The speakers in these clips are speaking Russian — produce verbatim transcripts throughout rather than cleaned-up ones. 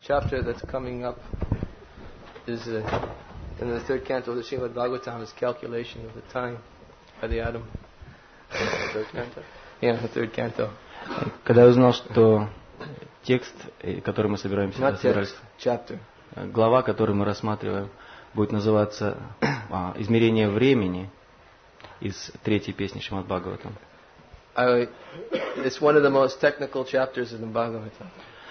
chapter that's coming up is uh, in the third canto of the Srimad Bhagavatam is calculation of the time by the Adam. Third canto? Yeah, the third canto. Когда я узнал, что текст, который мы собираемся, Not собирались, text, chapter. глава, которую мы рассматриваем, будет называться а, «Измерение времени» из третьей песни Шримад Бхагаватам. I, it's one of the most technical chapters in the Bhagavatam.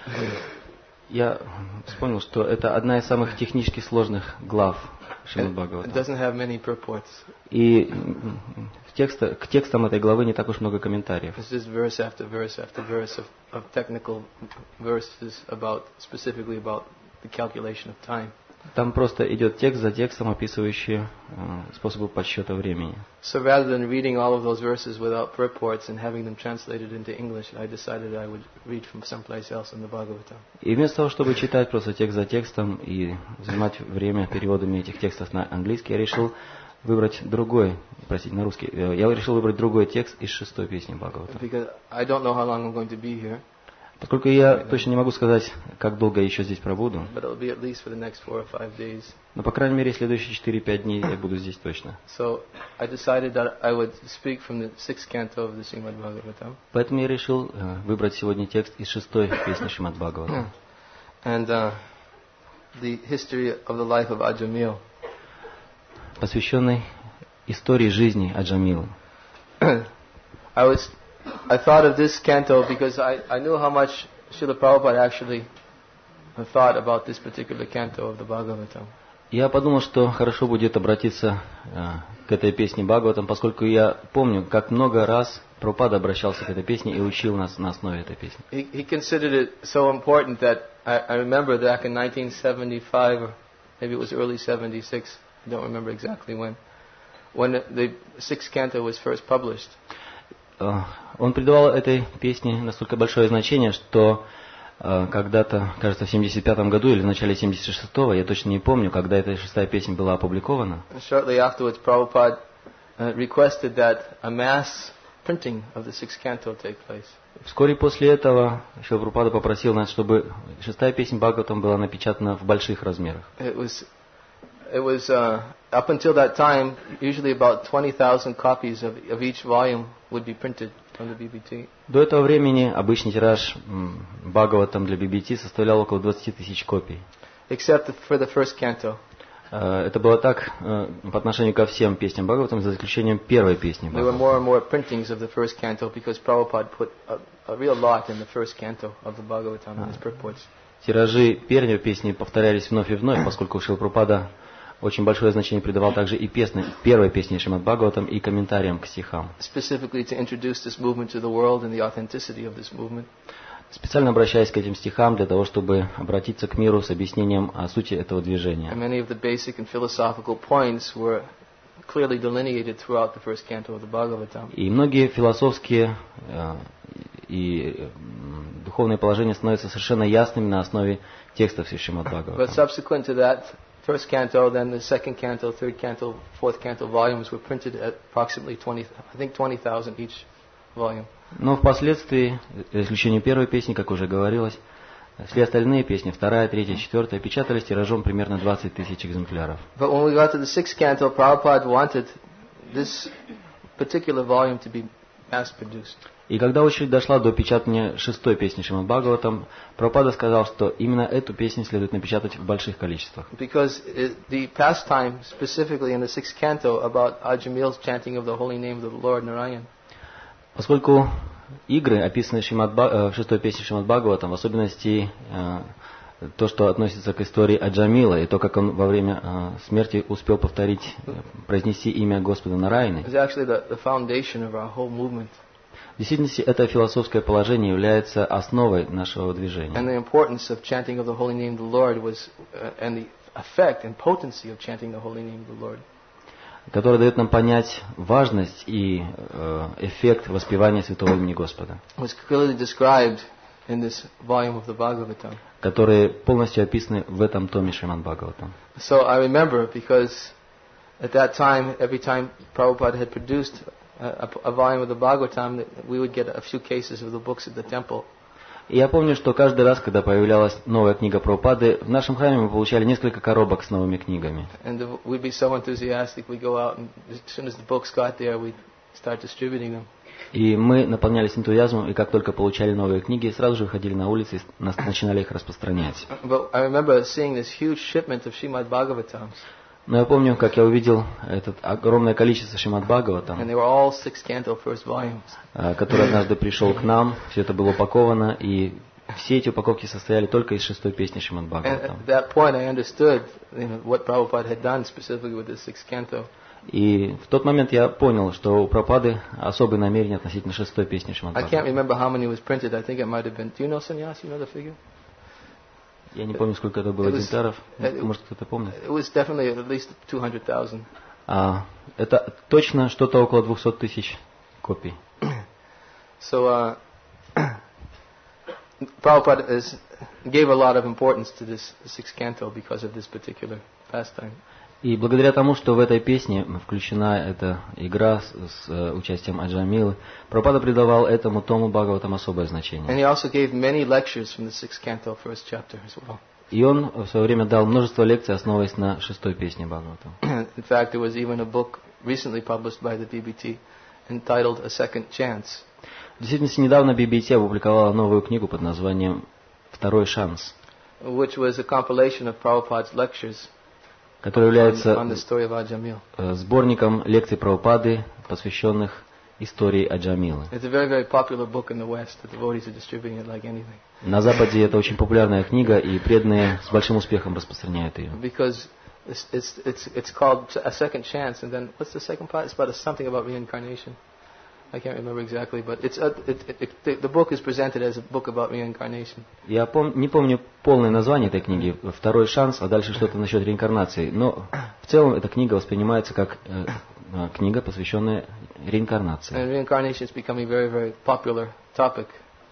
Я вспомнил, что это одна из самых технически сложных глав Шримад It Бхагаватам. doesn't have many purports. И в текста, к текстам этой главы не так уж много комментариев. It's just verse after verse after verse of, of technical verses about, specifically about the calculation of time. Там просто идет текст за текстом, описывающий э, способы подсчета времени. So rather than reading all of those verses without purports and having them translated into English, I decided I would read from someplace else in the Bhagavatam. И вместо того, чтобы читать просто текст за текстом и занимать время переводами этих текстов на английский, я решил выбрать другой, простите, на русский, я решил выбрать другой текст из шестой песни Бхагаватам. Because I don't know how long I'm going to be here. Поскольку я точно не могу сказать, как долго я еще здесь пробуду, But it'll be at least for the next four or five days. но, по крайней мере, следующие четыре-пять дней я буду здесь точно. So I decided that I would speak from the sixth canto of the Srimad Bhagavatam. Поэтому я решил э, выбрать сегодня текст из шестой песни Шримад Бхагаватам. And uh, the history of the life of Ajamil. Посвященный истории жизни Аджамила. I was, I thought of this canto because I, I knew how much Srila Prabhupada actually thought about this particular canto of the Bhagavatam. Я подумал, что хорошо будет обратиться э, к этой песне Бхагаватам, поскольку я помню, как много раз Прабхупада обращался к этой песне и учил нас на основе этой песни. He, he considered it so important that I, I remember back in nineteen seventy-five, or maybe it was early seventy-six, I don't remember exactly when, when the sixth canto was first published. Э, он придавал этой песне настолько большое значение, что э, когда-то, кажется, в семьдесят пятом году или в начале семьдесят шестого, я точно не помню, когда эта шестая песня была опубликована. Shortly afterwards, Prabhupada uh, requested that a mass printing of the sixth canto take place. Вскоре после этого Шрила Прабхупада попросил нас, чтобы шестая песня Бхагаватам была напечатана в больших размерах. It was, it was uh, up until that time, usually about twenty thousand copies of, of each volume would be printed from the B B T. До этого времени обычный тираж м, Бхагаватам для би би ти составлял около двадцати тысяч копий. Except for the first canto. Э, Это было так э, по отношению ко всем песням Бхагаватам, за исключением первой песни There were Бхагаватам. more and more printings of the first canto because Prabhupada put a, a real lot in the first canto of the Bhagavatam in his purports. Тиражи первой песни повторялись вновь и вновь, поскольку Шрила Прабхупада очень большое значение придавал также и песне, первой песне Шримад Бхагаватам и комментариям к стихам. Specifically to introduce this movement to the world and the authenticity of this movement. Специально обращаясь к этим стихам для того, чтобы обратиться к миру с объяснением о сути этого And движения. many of the basic and philosophical points were clearly delineated throughout the first canto of the Bhagavatam. И многие философские э, и э, духовные положения становятся совершенно ясными на основе текстов Шримад But Бхагаватам. subsequent to that first canto, then the second canto, third canto, fourth canto volumes were printed at approximately twenty, I think twenty thousand each volume. Но впоследствии, за исключением первой песни, как уже говорилось, все остальные песни, вторая, третья, четвертая, печатались тиражом примерно двадцать тысяч экземпляров. But when we got to the sixth canto, Prabhupada wanted this particular volume to be mass-produced. И когда очередь дошла до печатания шестой песни Шримад Бхагаватам, Прабхупада сказал, что именно эту песню следует напечатать в больших количествах. Because it, the pastime, specifically in the sixth canto, about Ajamil's chanting of the holy name of the Lord Narayan, Поскольку игры, описанные в, Шримад Ба- э, в шестой песне Шримад Бхагаватам, в особенности э, то, что относится к истории Аджамила, и то, как он во время э, смерти успел повторить, э, произнести имя Господа Нараяны, is actually the, the foundation of our whole movement. в действительности это философское положение является основой нашего And движения. the importance of chanting of the holy name of the Lord was, uh, and the effect and potency of chanting the holy name of the Lord. Которое дает нам понять важность и э, эффект воспевания святого имени Господа, Was clearly described in this volume of the Bhagavatam. которые полностью описаны в этом томе Шримад Бхагаватам. So I remember because at that time, every time Prabhupada had produced a, a, a volume of the Bhagavatam, we would get a few cases of the books at the temple. И я помню, что каждый раз, когда появлялась новая книга Прабхупады, в нашем храме мы получали несколько коробок с новыми книгами. And we'd be so enthusiastic, we'd go out, and as soon as the books got there, we'd start distributing them. И мы наполнялись энтузиазмом, и как только получали новые книги, сразу же выходили на улицы и начинали их распространять. But I remember seeing this huge shipment of Srimad Bhagavatams. Но я помню, как я увидел это огромное количество Шримад Бхагаватам, And they were all six canto first volumes. который однажды пришел к нам, все это было упаковано, и все эти упаковки состояли только из шестой песни Шримад And Бхагаватам. at that point, I understood, you know, what Prabhupada had done specifically with this sixth canto. И в тот момент я понял, что у Прабхупады особые намерения относительно шестой песни Шримад I can't Бхагаватам. remember how many was printed. I think it might have been. Do you know, Sannyas? You know the figure? Я не помню, сколько это было It was- экземпляров. it- Может, кто-то помнит? It was definitely at least two hundred thousand. А, это точно что-то около двухсот тысяч копий. So uh, Prabhupada is, gave a lot of importance to this sixth canto because of this particular pastime. И благодаря тому, что в этой песне включена эта игра с, с э, участием Аджамилы, Прабхупада придавал этому тому Бхагаватам особое And значение. he also gave many lectures from the sixth canto, first chapter as well. И он в свое время дал множество лекций, основываясь на шестой песне Бхагаватам. In fact, there was even a book recently published by the B B T entitled A Second Chance. В действительности, недавно би би ти опубликовала новую книгу под названием «Второй шанс», Which was a compilation of Prabhupada's lectures который on, on является the story of Ajamil. э, сборником лекций Прабхупады, посвященных истории Аджамилы. It's a very, very popular book in the West. The devotees are distributing it like anything. На Западе это очень популярная книга, и преданные с большим успехом распространяют ее. Because it's, it's, it's, it's called A Second Chance, and then what's the second part? It's about a, something about reincarnation. I can't remember exactly, but it's a, it, it, it, the, the book is presented as a book about reincarnation. Я пом- не помню полное название этой книги «Второй шанс», а дальше что-то насчет реинкарнации. Но в целом эта книга воспринимается как э, э, книга, посвященная реинкарнации. And reincarnation is becoming a very, very popular topic.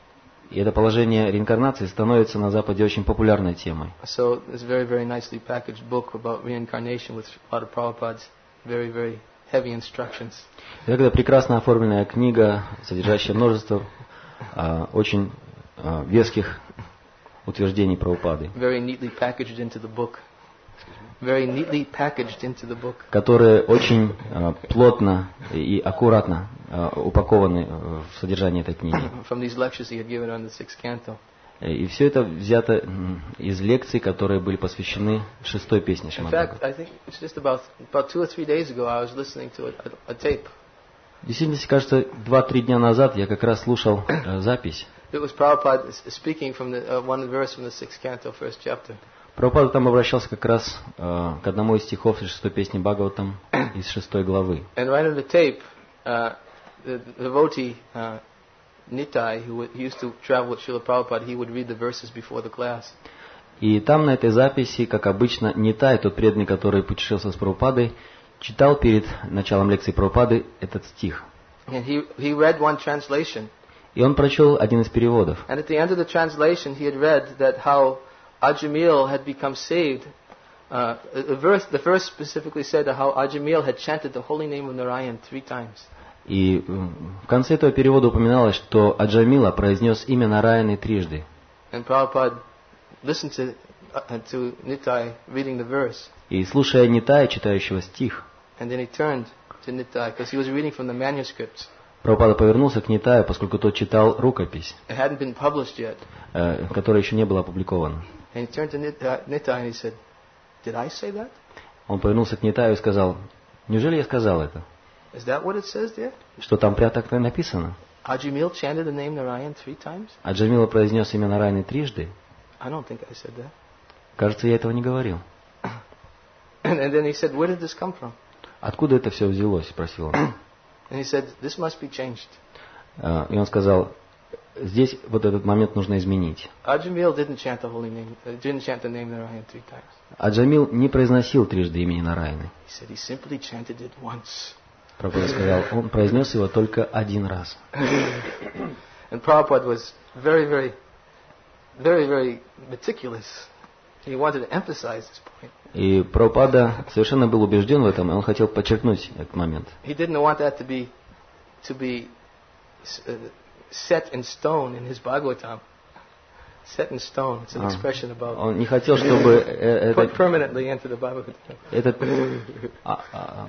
И это положение реинкарнации становится на Западе очень популярной темой. So it's a very, very nicely packaged book about reincarnation with a lot of Prabhupada's very, very heavy instructions. Это прекрасно оформленная книга, содержащая множество а, очень а, веских утверждений Прабхупады, Very neatly packaged into the book. Very neatly packaged into the book. которые очень а, плотно и аккуратно а, упакованы в содержание этой книги. From these lectures he had given on the sixth canto. И все это взято м, из лекций, которые были посвящены шестой песне In Шримад fact, Бхагаватам. I think it's just about about two or three days ago I was listening to a, a, a tape. В действительности, кажется, два-три дня назад я как раз слушал э, запись. It was Prabhupada s- speaking from the uh, one verse from the sixth canto, first chapter. Прабхупада там обращался как раз э, к одному из стихов из шестой песни Бхагаватам из шестой главы. And right on the tape, uh, the, the devotee uh, Nitai, who w- he used to travel with Srila Prabhupada, he would read the verses before the class. И там на этой записи, как обычно, Нитай, тот преданный, который путешествовал с Прабхупадой, читал перед началом лекции Прабхупады этот стих. And he, he read one translation. И он прочел один из переводов. And at the end of the translation, he had read that how Ajamil had become saved. Uh, the verse, the verse specifically said how Ajamil had chanted the holy name of Narayan three times. И э, в конце этого перевода упоминалось, что Аджамила произнес имя Нараяны трижды. And Prabhupada listened to, uh, to Nitai reading the verse. И слушая Нитая, читающего стих, And then he turned to Nitai because he was reading from the manuscripts. Прабхупада повернулся к Нитаю, поскольку тот читал рукопись, It hadn't been published yet. э, которая еще не была опубликована. And he turned to Nitai, Nitai and he said, "Did I say that? Он повернулся к Нитаю и сказал: «Неужели я сказал это? Is that what it says there? Что там прямо так написано?» Ajamil chanted the name Narayan three times? Аджамила произнес имя Нараяны трижды. I don't think I said that." Кажется, я этого не говорил. And, and then he said, "Where did this come from?" Откуда это все взялось? Спросил он. And he said, "This must be changed." Э, И он сказал: здесь вот этот момент нужно изменить. Ajamil didn't chant the holy name, uh, didn't chant the name Narayan three times. Аджамил не произносил трижды имени Нараяны. He said he simply chanted it once. Прабхупада сказал, он произнес его только один раз. And Prabhupada was very, very, very, very meticulous. He wanted to emphasize this point. И Прабхупада совершенно был убежден в этом, и он хотел подчеркнуть этот момент. He didn't want that to be, to be uh, set in stone in his Bhagavatam. set in stone. It's an А, expression about Он не хотел, чтобы э, put этот, permanently into the Bhagavatam. этот а, а,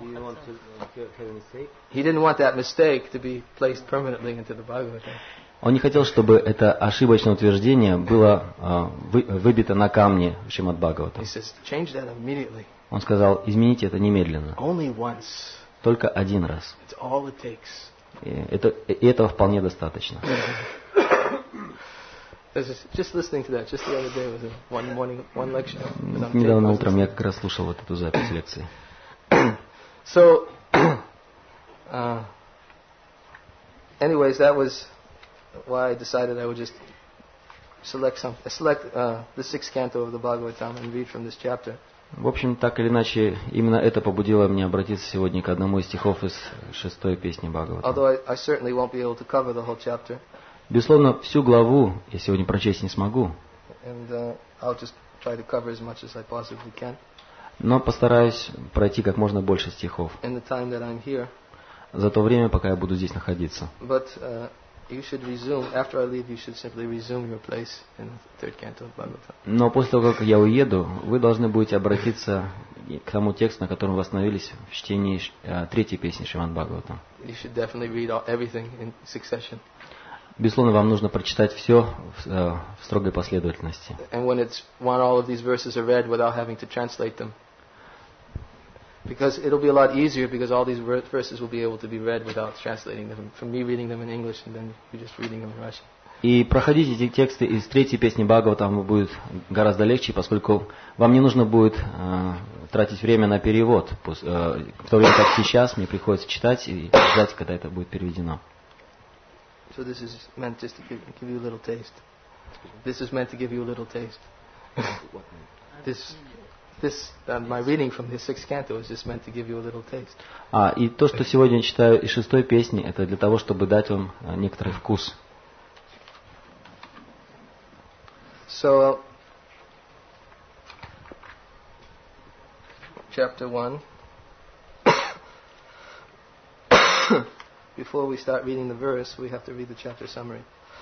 He didn't want that mistake to be placed permanently into the Bhagavatam. он не хотел, чтобы это ошибочное утверждение было а, вы, выбито на камне в Шримад He Бхагаватам. says, change that immediately. Он сказал, измените это немедленно, Only once. только один раз. It's all it takes. И, это, и этого вполне достаточно. Just, just listening to that, just the other day was a one morning, one lecture. Недавно утром я как раз слушал вот эту запись лекции. So, uh, anyways, that was why I decided I would just select some, select uh, the sixth canto of the Bhagavatam and read from this chapter. В общем, так или иначе, именно это побудило меня обратиться сегодня к одному из стихов из шестой песни Бхагаватам. Although I, I certainly won't be able to cover the whole chapter, Безусловно, всю главу я сегодня прочесть не смогу, and uh, I'll just try to cover as much as I possibly can но постараюсь пройти как можно больше стихов in the time that I'm here. за то время, пока я буду здесь находиться. But uh, you should resume, after I leave, you should simply resume your place in the third canto of Bhagavatam. Но после того, как я уеду, вы должны будете обратиться к тому тексту, на котором вы остановились в чтении э, третьей песни Шримад Бхагаватам. You should definitely read all, everything in succession. Безусловно, вам нужно прочитать все в, э, в строгой последовательности. And when it's when all of these verses are read without having to translate them, because it'll be a lot easier because all these ver- verses will be able to be read without translating them. From me reading them in English and then you just reading them in Russian. И проходить эти тексты из третьей песни Бхагаватам будет гораздо легче, поскольку вам не нужно будет э, тратить время на перевод, э, в то время как сейчас мне приходится читать и ждать, когда это будет переведено. So this is meant just to give, give you a little taste. This is meant to give you a little taste. this, this, uh, my reading from the sixth canto is just meant to give you a little taste. А, и то, что сегодня я читаю из шестой песни, это для того, чтобы дать вам э, некоторый вкус. So, chapter one. Before we start reading the verse, we have to read the chapter summary.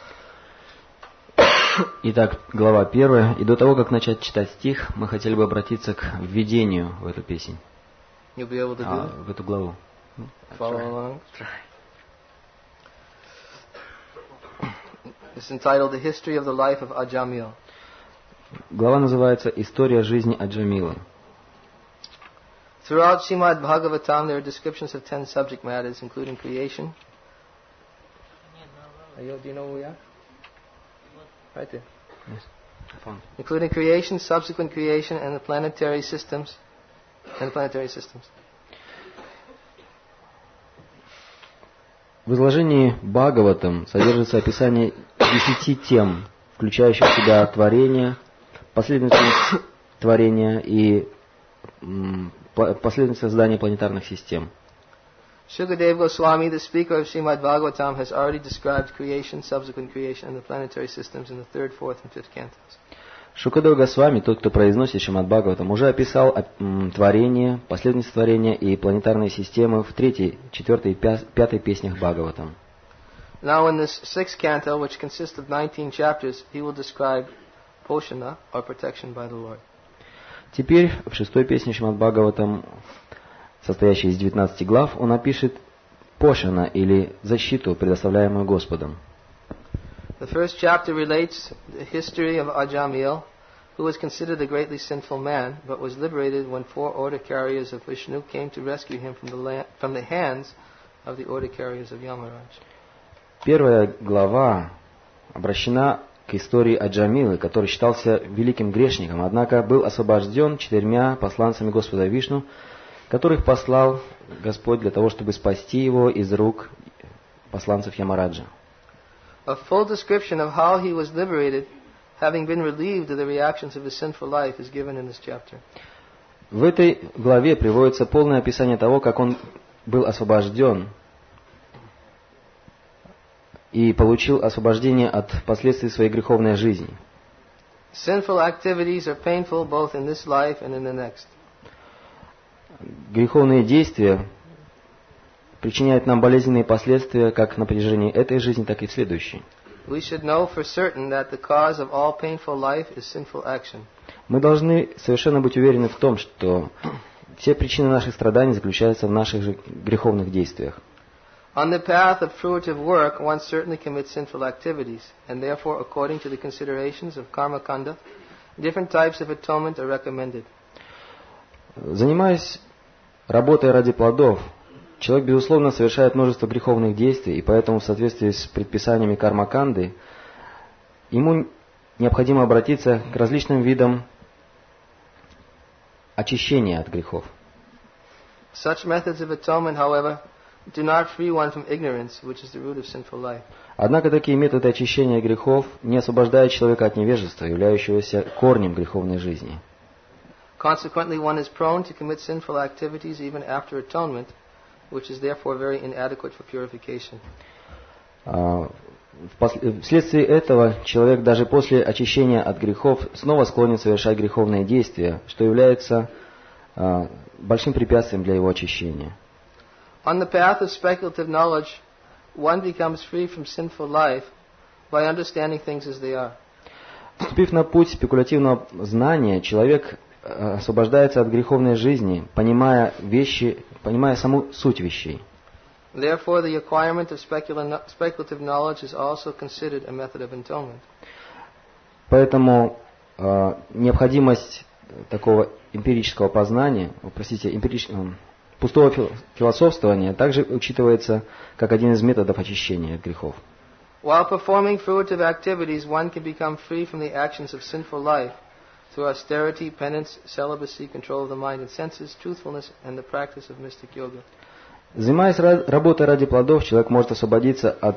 Итак, глава первая. И до того, как начать читать стих, мы хотели бы обратиться к введению в эту песнь, You'll be able to do а, it? в эту главу. Follow along. It's entitled The History of the Life of Ajamil. Глава называется «История жизни Аджамилы». Throughout Srimad Bhagavatam, there are descriptions of ten subject matters, including creation. Are you, do you know where we are? Right there. Yes. Including creation, subsequent creation, and the planetary systems. And the planetary systems. В изложении Бхагаватам содержится описание десяти тем, включающих в себя творение, последовательность творения и м, последовательность создания планетарных систем. Shukadeva Goswami, the speaker of Srimad Bhagavatam, has already described creation, subsequent creation, and the planetary systems in the third, fourth, and fifth cantos. Шукадева Госвами, тот, кто произносит Шримад Бхагаватам, уже описал м, творение, последовательность творения и планетарные системы в третьей, четвертой и пя- пятой песнях Бхагаватам. Now in this sixth canto, which consists of nineteen chapters, he will describe Poshana, or protection by the Lord. Теперь в шестой песне Шримад Бхагаватам, состоящей из девятнадцати глав, он опишет Пошана, или защиту, предоставляемую Господом. The first chapter relates the history of Ajamil, who was considered a greatly sinful man, but was liberated when four order carriers of Vishnu came to rescue him from the, la- from the hands of the order carriers of Yamaraj. Первая глава обращена к истории Аджамилы, который считался великим грешником, однако был освобожден четырьмя посланцами Господа Вишну, которых послал Господь для того, чтобы спасти его из рук посланцев Ямараджа. A full description of how he was liberated, having been relieved of the reactions of his sinful life, is given in this chapter. В этой главе приводится полное описание того, как он был освобожден и получил освобождение от последствий своей греховной жизни. Sinful activities are painful both in this life and in the next. Греховные действия причиняют нам болезненные последствия как на протяжении этой жизни, так и в следующей. we should know for certain that the cause of all painful life is sinful action. Мы должны совершенно быть уверены в том, что все причины наших страданий заключаются в наших же греховных действиях. On the path of fruitive work, one certainly commits sinful activities, and therefore, according to the considerations of karma kanda, different types of atonement are recommended. Занимаясь работой ради плодов, человек, безусловно, совершает множество греховных действий, и поэтому в соответствии с предписаниями карма-канды ему необходимо обратиться к различным видам очищения от грехов. Such methods of atonement, however, do not free one from ignorance, which is the root of sinful life. Однако такие методы очищения грехов не освобождают человека от невежества, являющегося корнем греховной жизни. Consequently, one is prone to commit sinful activities even after atonement, which is therefore very inadequate for purification. Вследствие этого человек даже после очищения от грехов снова склонен совершать греховные действия, что является большим препятствием для его очищения. On the path of speculative knowledge, one becomes free from sinful life by understanding things as they are. Вступив на путь спекулятивного знания, человек освобождается от греховной жизни, понимая вещи, понимая саму суть вещей. Therefore, the acquirement of speculative knowledge is also considered a method of atonement. Поэтому э, необходимость такого эмпирического познания, простите, эмпирич... пустого философствования также учитывается как один из методов очищения от грехов. While performing fruitive activities, one can become free from the actions of sinful life through austerity, penance, celibacy, control of the mind and senses, truthfulness, and the practice of mystic yoga. Занимаясь работой ради плодов, человек может освободиться от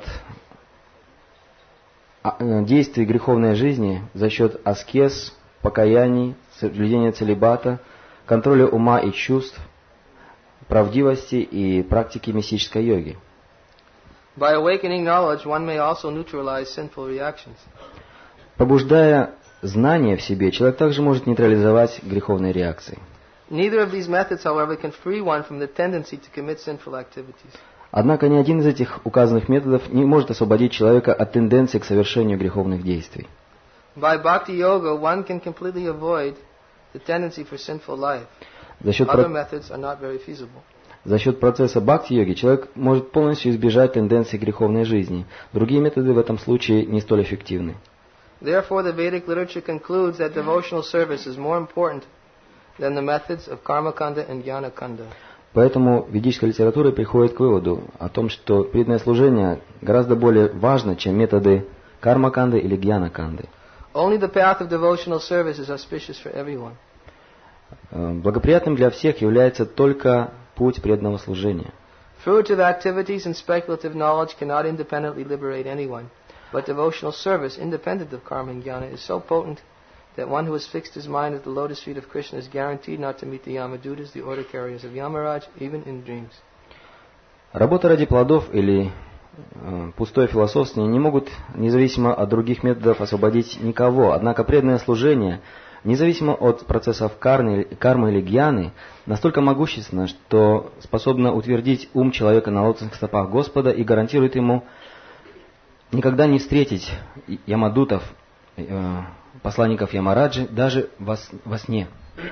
действий греховной жизни за счет аскез, покаяний, соблюдения целибата, контроля ума и чувств, правдивости и практики мистической йоги. By awakening knowledge, one may also neutralize sinful reactions. Пробуждая знание в себе, человек также может нейтрализовать греховные реакции. Neither of these methods, however, can free one from the tendency to commit sinful activities. Однако ни один из этих указанных методов не может освободить человека от тенденции к совершению греховных действий. By bhakti yoga, one can completely avoid the tendency for sinful life. За счет, Other про... methods are not very feasible. За счет процесса бхакти-йоги человек может полностью избежать тенденции греховной жизни. Другие методы в этом случае не столь эффективны. Therefore, the Vedic literature concludes that devotional service is more important than the methods of karma-kanda and jnana-kanda. Поэтому ведическая литература приходит к выводу о том, что преданное служение гораздо более важно, чем методы карма-канды или гьяна-канды. Only the path of devotional service is auspicious for everyone. Благоприятным для всех является только путь преданного служения. Fruitive activities and speculative knowledge cannot independently liberate anyone, but devotional service, independent of karma and jnana, is so potent that one who has fixed his mind at the lotus feet of Krishna is guaranteed not to meet the Yamadutas, the order carriers of Yamaraj, even in dreams. Работа ради плодов или э, пустое философствование не могут, независимо от других методов, освободить никого. Однако преданное служение, независимо от процессов кармы, кармы или гьяны, настолько могущественно, что способно утвердить ум человека на лотосных стопах Господа и гарантирует ему никогда не встретить ямадутов, э, посланников Ямараджи, даже во, во сне.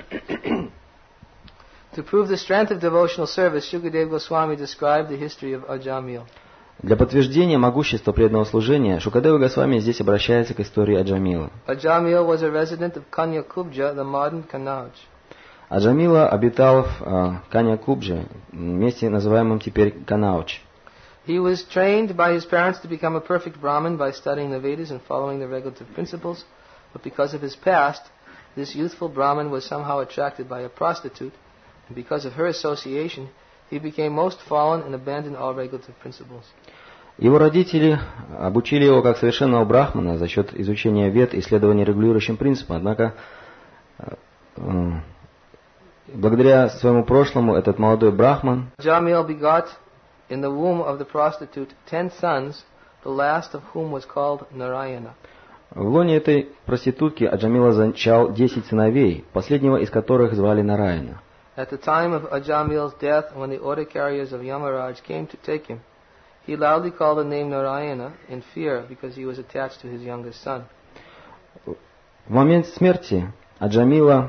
To prove the strength of devotional service, Shukadeva Goswami described the history of Ajamil. Для подтверждения могущества преданного служения Шукадева Госвами здесь обращается к истории Аджамила. Ajamil was a resident of Kanyakubja, the modern Kanauj. Аджамила обитал в э, Каньякубже, месте, называемом теперь Канауч. He was trained by his parents to become a perfect Brahmin by studying the Vedas and following the regulative principles, but because of his past, this youthful Brahmin was somehow attracted by a prostitute, and because of her association, he became most fallen and abandoned all regulative principles. Его родители обучили его как совершенного брахмана за счет изучения вед и исследования регулирующим принципам. Однако, э, благодаря своему прошлому, этот молодой брахман Jamil begot in the womb of the prostitute ten sons, the last of whom was called Narayana. В лоне этой проститутки Аджамила зачал десять сыновей, последнего из которых звали Нараяна. At the time of Ajamil's death, when the order carriers of Yamaraj came to take him, He loudly called the name Narayana in fear because he was attached to his youngest son. В момент смерти Аджамила,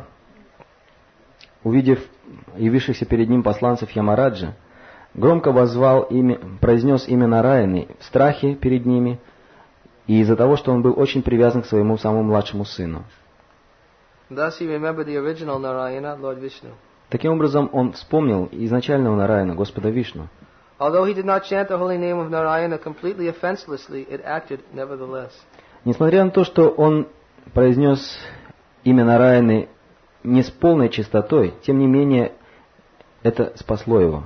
увидев явившихся перед ним посланцев Ямараджи, громко воззвал имя, произнес имя Нараяны в страхе перед ними и из-за того, что он был очень привязан к своему самому младшему сыну. Thus he remembered the original Narayana, Lord Vishnu. Таким образом, он вспомнил изначального Нараяна, Господа Вишну. Although he did not chant the holy name of Narayana completely offenselessly, it acted nevertheless. Несмотря на то, что он произнес имя Нараяны не с полной чистотой, тем не менее, это спасло его.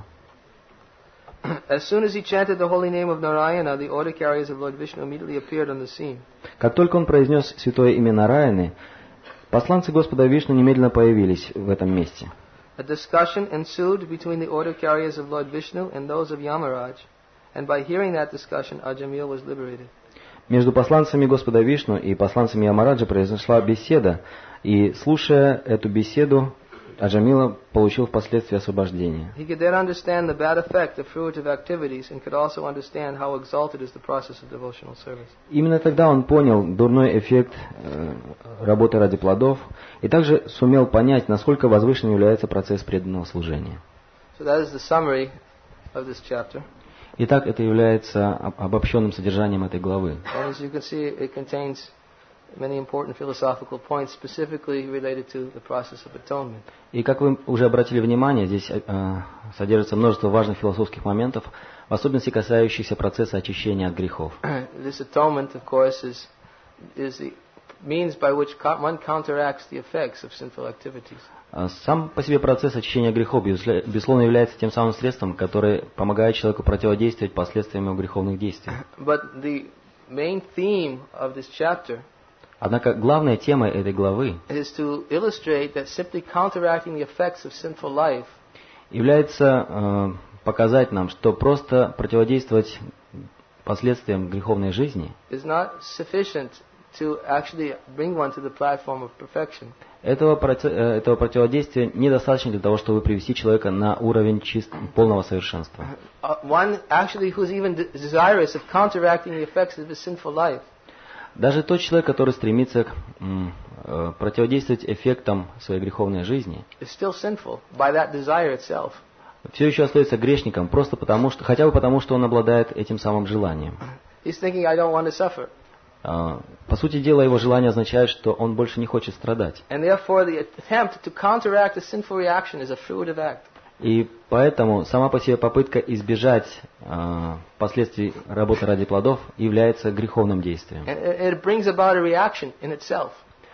As soon as he chanted the holy name of Narayana, the order carriers of Lord Vishnu immediately appeared on the scene. Как только он произнес святое имя Нараяны, посланцы Господа Вишну немедленно появились в этом месте. A discussion ensued between the order carriers of Lord Vishnu and those of Yamaraj, and by hearing that discussion, Ajamil was liberated. Между посланцами Господа Вишну и посланцами Ямараджа произошла беседа, и, слушая эту беседу, Аджамила получил впоследствии освобождение. He could then understand the bad effect of fruitive activities and could also understand how exalted is the process of devotional service. Именно тогда он понял дурной эффект э, работы ради плодов и также сумел понять, насколько возвышенным является процесс преданного служения. So that is the summary of this chapter. Итак, это является обобщенным содержанием этой главы. And as you can see, it contains many important philosophical points specifically related to the process of atonement. И как вы уже обратили внимание, здесь э, содержится множество важных философских моментов, в особенности касающихся процесса очищения от грехов. This atonement, of course, is is the means by which one counteracts the effects of sinful activities. Сам по себе процесс очищения грехов, безусловно, является тем самым средством, которое помогает человеку противодействовать последствиям его греховных действий. But the main theme of this chapter Однако главная тема этой главы является э, показать нам, что просто противодействовать последствиям греховной жизни этого, этого противодействия недостаточно для того, чтобы привести человека на уровень чист, полного совершенства. Даже тот человек, который стремится м, э, противодействовать эффектам своей греховной жизни, все еще остается грешником, просто потому что, хотя бы потому, что он обладает этим самым желанием. Thinking, I don't want to suffer. Uh, по сути дела, его желание означает, что он больше не хочет страдать. И поэтому сама по себе попытка избежать uh, последствий работы ради плодов является греховным действием. It brings about a reaction in itself.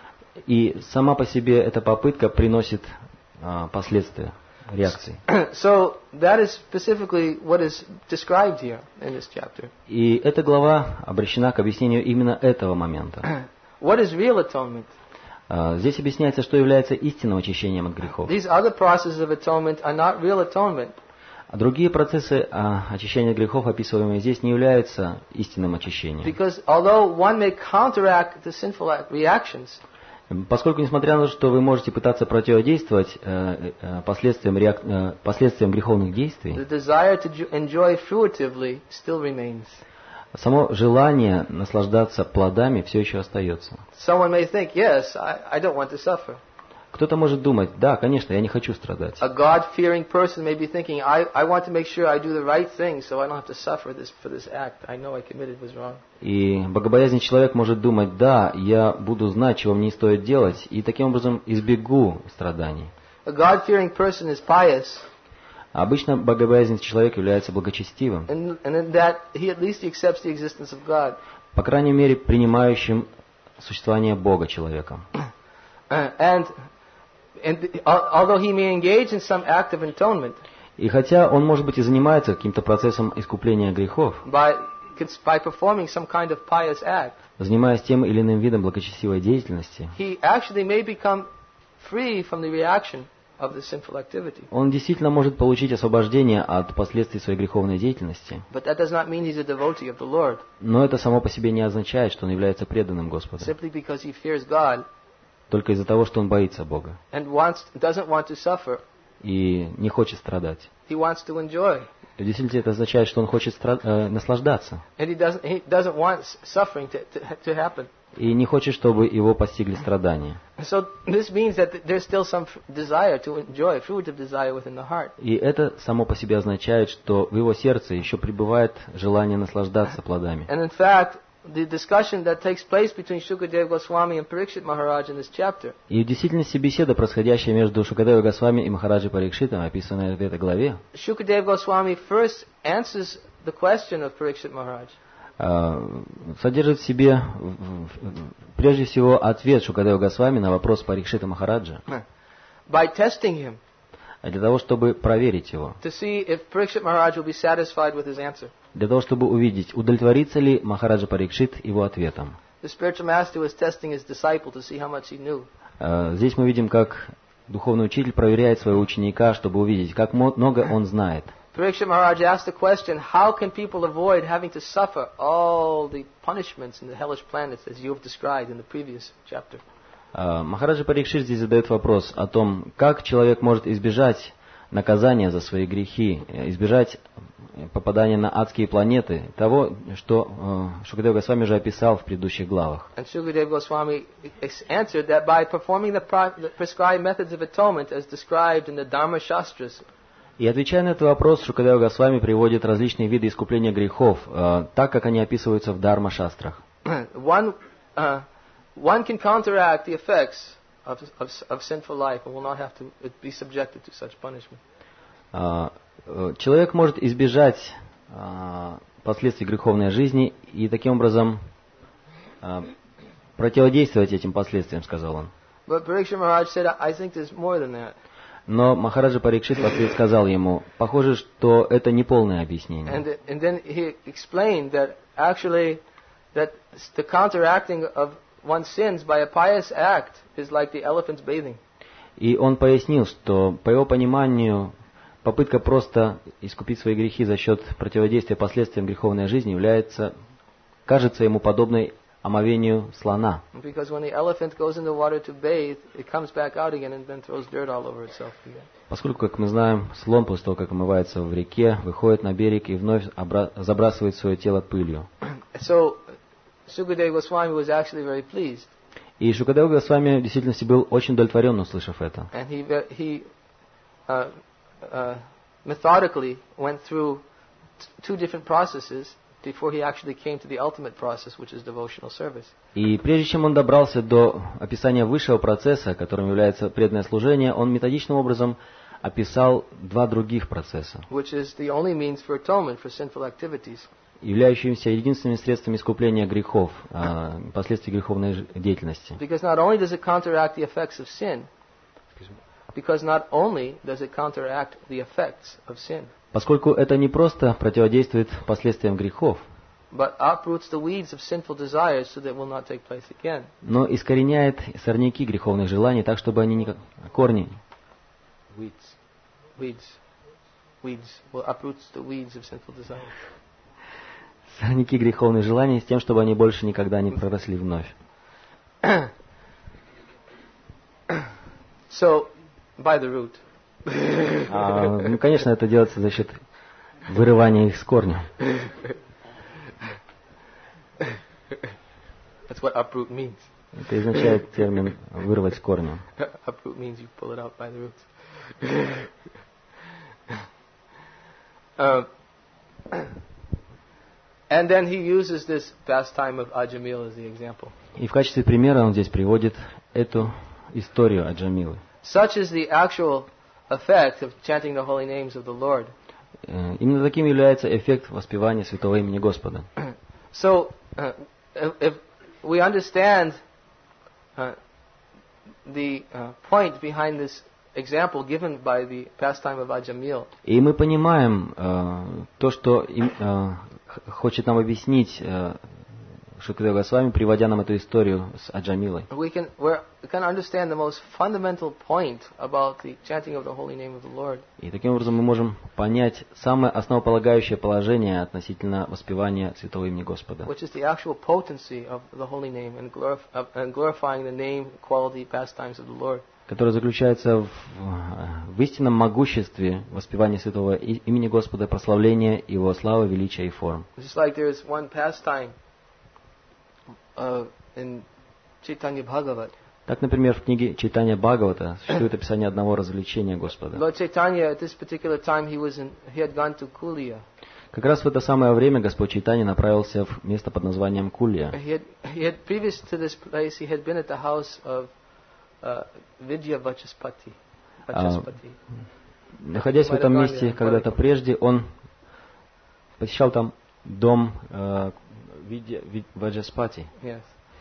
И сама по себе эта попытка приносит uh, последствия, реакции. So that is specifically what is described here in this chapter. И эта глава обращена к объяснению именно этого момента. What is real atonement? Uh, здесь объясняется, что является истинным очищением от грехов. These other processes of atonement are not real atonement. А другие процессы uh, очищения от грехов, описываемые здесь, не являются истинным очищением. Because although one may counteract the sinful reactions, поскольку, несмотря на то, что вы можете пытаться противодействовать э, э, последствиям, реак... э, последствиям греховных действий, the desire to enjoy fruitively still remains. Само желание наслаждаться плодами все еще остается. Someone may think, yes, I, I don't want to suffer. Кто-то может думать, да, конечно, я не хочу страдать. A God-fearing person may be thinking, I, I want to make sure I do the right thing, so I don't have to suffer this for this act I know I committed was wrong. И богобоязненный человек может думать, да, я буду знать, чего мне стоит делать, и таким образом избегу страданий. A God-fearing person is pious. Обычно богобоязненный человек является благочестивым. And, and in that he at least accepts the existence of God. По крайней мере, принимающим существование Бога человеком. And And although he may engage in some act of atonement, и хотя он, может быть, и занимается каким-то процессом искупления грехов, by, by performing some kind of pious act, занимаясь тем или иным видом благочестивой деятельности, he actually may become free from the reaction of the sinful activity. Он действительно может получить освобождение от последствий своей греховной деятельности. But that does not mean he's a devotee of the Lord. Но это само по себе не означает, что он является преданным Господу. Simply because he fears God. Только из-за того, что он боится Бога. And wants, doesn't want to suffer. И не хочет страдать. He wants to enjoy. В действительности это означает, что он хочет стра- э, наслаждаться. And he doesn't, he doesn't want suffering to, to, to happen. И не хочет, чтобы его постигли страдания. So this means that there's still some desire to enjoy, fruitive desire within the heart. И это само по себе означает, что в его сердце еще пребывает желание наслаждаться плодами. And in fact, the discussion that takes place between Shukadeva Goswami and Parikshit Maharaj in this chapter И в действительности беседа, происходящая между Шукадевой Госвами и Махараджей Парикшитом, описанная в этой главе, Shukadeva Goswami first answers the question of Parikshit Maharaj. содержит в себе, прежде всего, ответ Шукадева Госвами на вопрос Парикшита Махараджа, by testing him, для того, чтобы проверить его, to see if Parikshit Maharaj will be satisfied with his answer. для того, чтобы увидеть, удовлетворится ли Махараджа Парикшит его ответом. The spiritual master was testing his disciple to see how much he knew. Здесь мы видим, как духовный учитель проверяет своего ученика, чтобы увидеть, как много он знает. Parikshit Maharaj asked the question, how can people avoid having to suffer all the punishments in the hellish planets as you have described in the previous chapter? Махараджа Парикшит здесь задает вопрос о том, как человек может избежать наказания за свои грехи, избежать попадания на адские планеты, того, что Шукадева Госвами уже описал в предыдущих главах. And Shukadeva Goswami answered that by performing the, pro- the prescribed methods of atonement as described in the Dharma Shastras. И отвечая на этот вопрос, Шукадева Госвами приводит различные виды искупления грехов, так как они описываются в Дharма-шастрах. One, uh, one can counteract the effects of, of, of sinful life and will not have to be subjected to such punishment. Человек может избежать последствий греховной жизни и таким образом противодействовать этим последствиям, сказал он. But Parikshit Maharaj said, I think there's more than that. Но Махараджа Парикшит в ответ сказал ему, похоже, что это не полное объяснение. And, and then he explained that actually that the counteracting of one's sins by a pious act is like the elephant's bathing. И он пояснил, что по его пониманию попытка просто искупить свои грехи за счет противодействия последствиям греховной жизни является, кажется ему подобной омовению слона. Поскольку, как мы знаем, слон после того, как омывается в реке, выходит на берег и вновь обра- забрасывает свое тело пылью. So, Shukadeva Goswami was actually very pleased. И Шукадева Госвами в действительности был очень удовлетворен, услышав это. And he, he uh, uh, methodically went through two different processes before he actually came to the ultimate process, which is devotional service. И прежде чем он добрался до описания высшего процесса, которым является преданное служение, он методичным образом описал два других процесса, which is the only means for atonement for sinful activities. являющимися единственными средствами искупления грехов, последствий греховной деятельности. Because not only does it counteract the effects of sin, because not only does it counteract the effects of sin, Поскольку это не просто противодействует последствиям грехов, but uproots the weeds of sinful desires so that it will not take place again. Но искореняет сорняки греховных желаний, так чтобы они не корни. Weeds, weeds, weeds. Well, uproots the weeds of sinful desires. Сорняки греховных желаний с тем, чтобы они больше никогда не проросли вновь. So, by the root. А, ну, конечно, это делается за счет вырывания их с корня. That's what uproot means. Это означает термин «вырвать с корня». Uproot means you pull it out by the roots. uh, and then he uses this pastime of Ajamil as the example. И в качестве примера он здесь приводит эту историю Аджамилы. Such is the actual effect of chanting the holy names of the Lord. Именно таким является эффект воспевания святого имени Господа. So, uh, if we understand uh, the uh, point behind this example given by the pastime of Ajamil, и мы понимаем uh, то, что им, uh, хочет нам объяснить uh, Шукадева Госвами, приводя нам эту историю с Аджамилой. We can we can understand the most fundamental point about the chanting of the holy name of the Lord. И таким образом мы можем понять самое основополагающее положение относительно воспевания святого имени Господа. Which is the actual potency of the holy name and, glorif- uh, and glorifying the name, quality, pastimes of the Lord. который заключается в, в истинном могуществе воспевания святого и- имени Господа, прославления Его славы, величия и форм. Just like there is one pastime uh, in Chaitanya Bhagavat. Так, например, в книге Чайтанья Бхагавата существует описание одного развлечения Господа. Lord Chaitanya, at this particular time, he was in, he had gone to Kulia. Как раз в это самое время Господь Чайтанья направился в место под названием Кулья. He had, he had previous to this place, he had been at the house of uh, Vidya Vachaspati. Vachaspati. Находясь в этом месте когда-то прежде, он посещал там дом э, Видья Ви- Ваджаспати. Yes.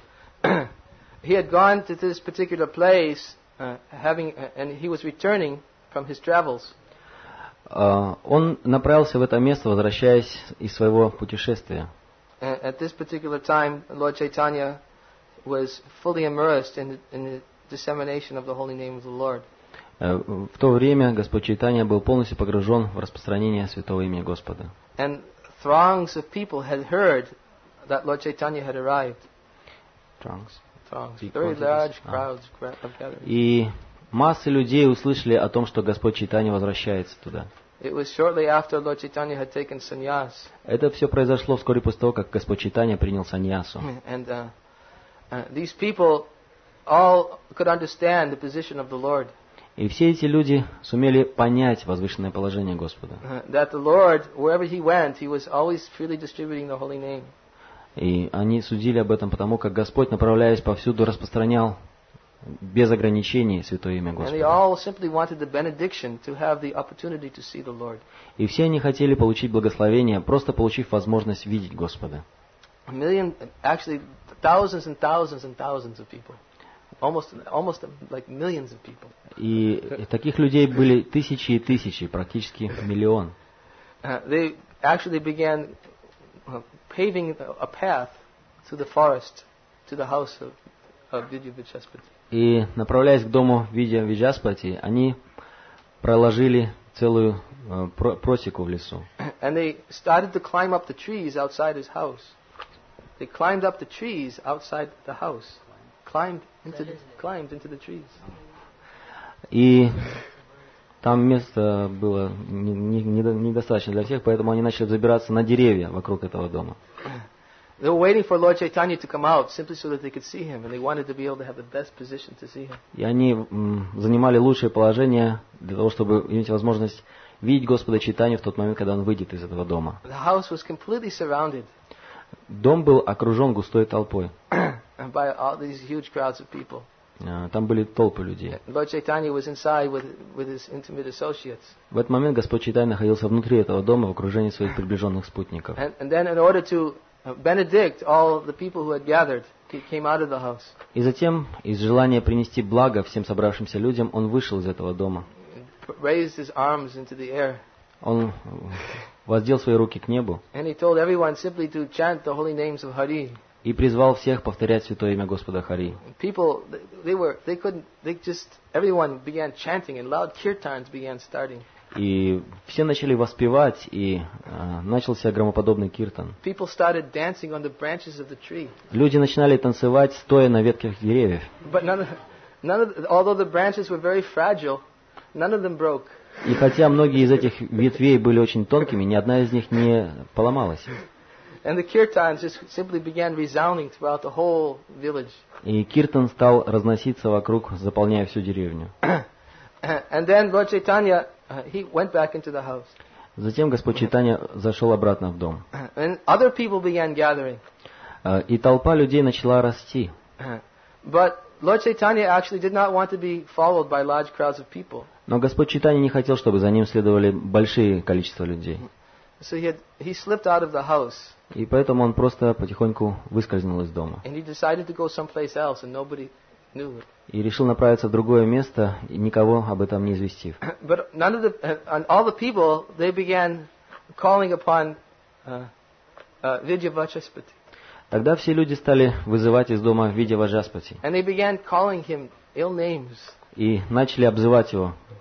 He had gone to this particular place, uh, having, uh, and he was returning from his travels. Э, Он направился в это место, возвращаясь из своего путешествия. And at this particular time, Lord Chaitanya was fully immersed in the, in the dissemination of the holy name of the Lord. Э, В то время Господь Чайтанья был полностью погружен в распространение святого имени Господа. And throngs of people had heard that Lord Chaitanya had arrived. Throngs. Big Very quantities. large Ah. crowds of gathering. И массы людей услышали о том, что Господь Чайтанья возвращается туда. It was shortly after Lord Chaitanya had taken sannyas. Это все произошло вскоре после того, как Господь Чайтанья принял саньясу. And uh, uh, these people all could understand the position of the Lord. И все эти люди сумели понять возвышенное положение Господа. Uh, that the Lord, wherever he went, he was always freely distributing the holy name. И они судили об этом потому, как Господь, направляясь повсюду, распространял без ограничений святое имя And they Господа. all simply wanted the benediction to have the opportunity to see the Lord. И все они хотели получить благословение, просто получив возможность видеть Господа. A million, actually thousands and thousands and thousands of people. Almost, almost like millions of people. И таких людей были тысячи и тысячи, практически миллион. Uh, they actually began uh, paving a path through the forest to the house of, of Vidya Vichaspati. И, направляясь к дому Видья Виджаспати, они проложили целую э, про- просеку в лесу. And they started to climb up the trees outside his house. They climbed up the trees outside the house. Climbed into the, climbed into the trees. И там места было не- не- недо- недостаточно для всех, поэтому они начали забираться на деревья вокруг этого дома. They were waiting for Lord Chaitanya to come out simply so that they could see him, and they wanted to be able to have the best position to see him. И они м, занимали лучшее положение для того, чтобы иметь возможность видеть Господа Чайтанью в тот момент, когда он выйдет из этого дома. The house was completely surrounded Дом был окружен густой толпой. by all these huge crowds of people. Э, Там были толпы людей. Lord Chaitanya was inside with, with his intimate associates. В этот момент Господь Чайтанья находился внутри этого дома в окружении своих приближенных спутников. And, and then in order to uh, benedict all the people who had gathered, he came out of the house. И затем, из желания принести благо всем собравшимся людям, он вышел из этого дома. And raised his arms into the air. Он воздел свои руки к небу And he told everyone simply to chant the holy names of Hari. и призвал всех повторять святое имя Господа Хари. People, they were, they couldn't, they just, everyone began chanting and loud kirtans began starting. И все начали воспевать, и э, начался громоподобный киртан. People started dancing on the branches of the tree. Люди начинали танцевать, стоя на ветках деревьев. But none of, none of, although the branches were very fragile, none of them broke. И хотя многие из этих ветвей были очень тонкими, ни одна из них не поломалась. And the kirtans just simply began resounding throughout the whole village. И киртан стал разноситься вокруг, заполняя всю деревню. And then Lord Chaitanya, uh, he went back into the house. Затем Господь Чайтанья зашел обратно в дом. And other people began gathering. Э, И толпа людей начала расти. But Lord Chaitanya actually did not want to be followed by large crowds of people. Но Господь Чайтанья не хотел, чтобы за ним следовали большие количество людей. So he had, he slipped out of the house И поэтому он просто потихоньку выскользнул из дома. and he decided to go someplace else and nobody knew it. И решил направиться в другое место, и никого об этом не известив. But none of the, and all the people, they began calling upon uh, uh, Vidya Vachaspati. Тогда все люди стали вызывать из дома Видья Ваджаспати And they began calling him ill names. и начали обзывать его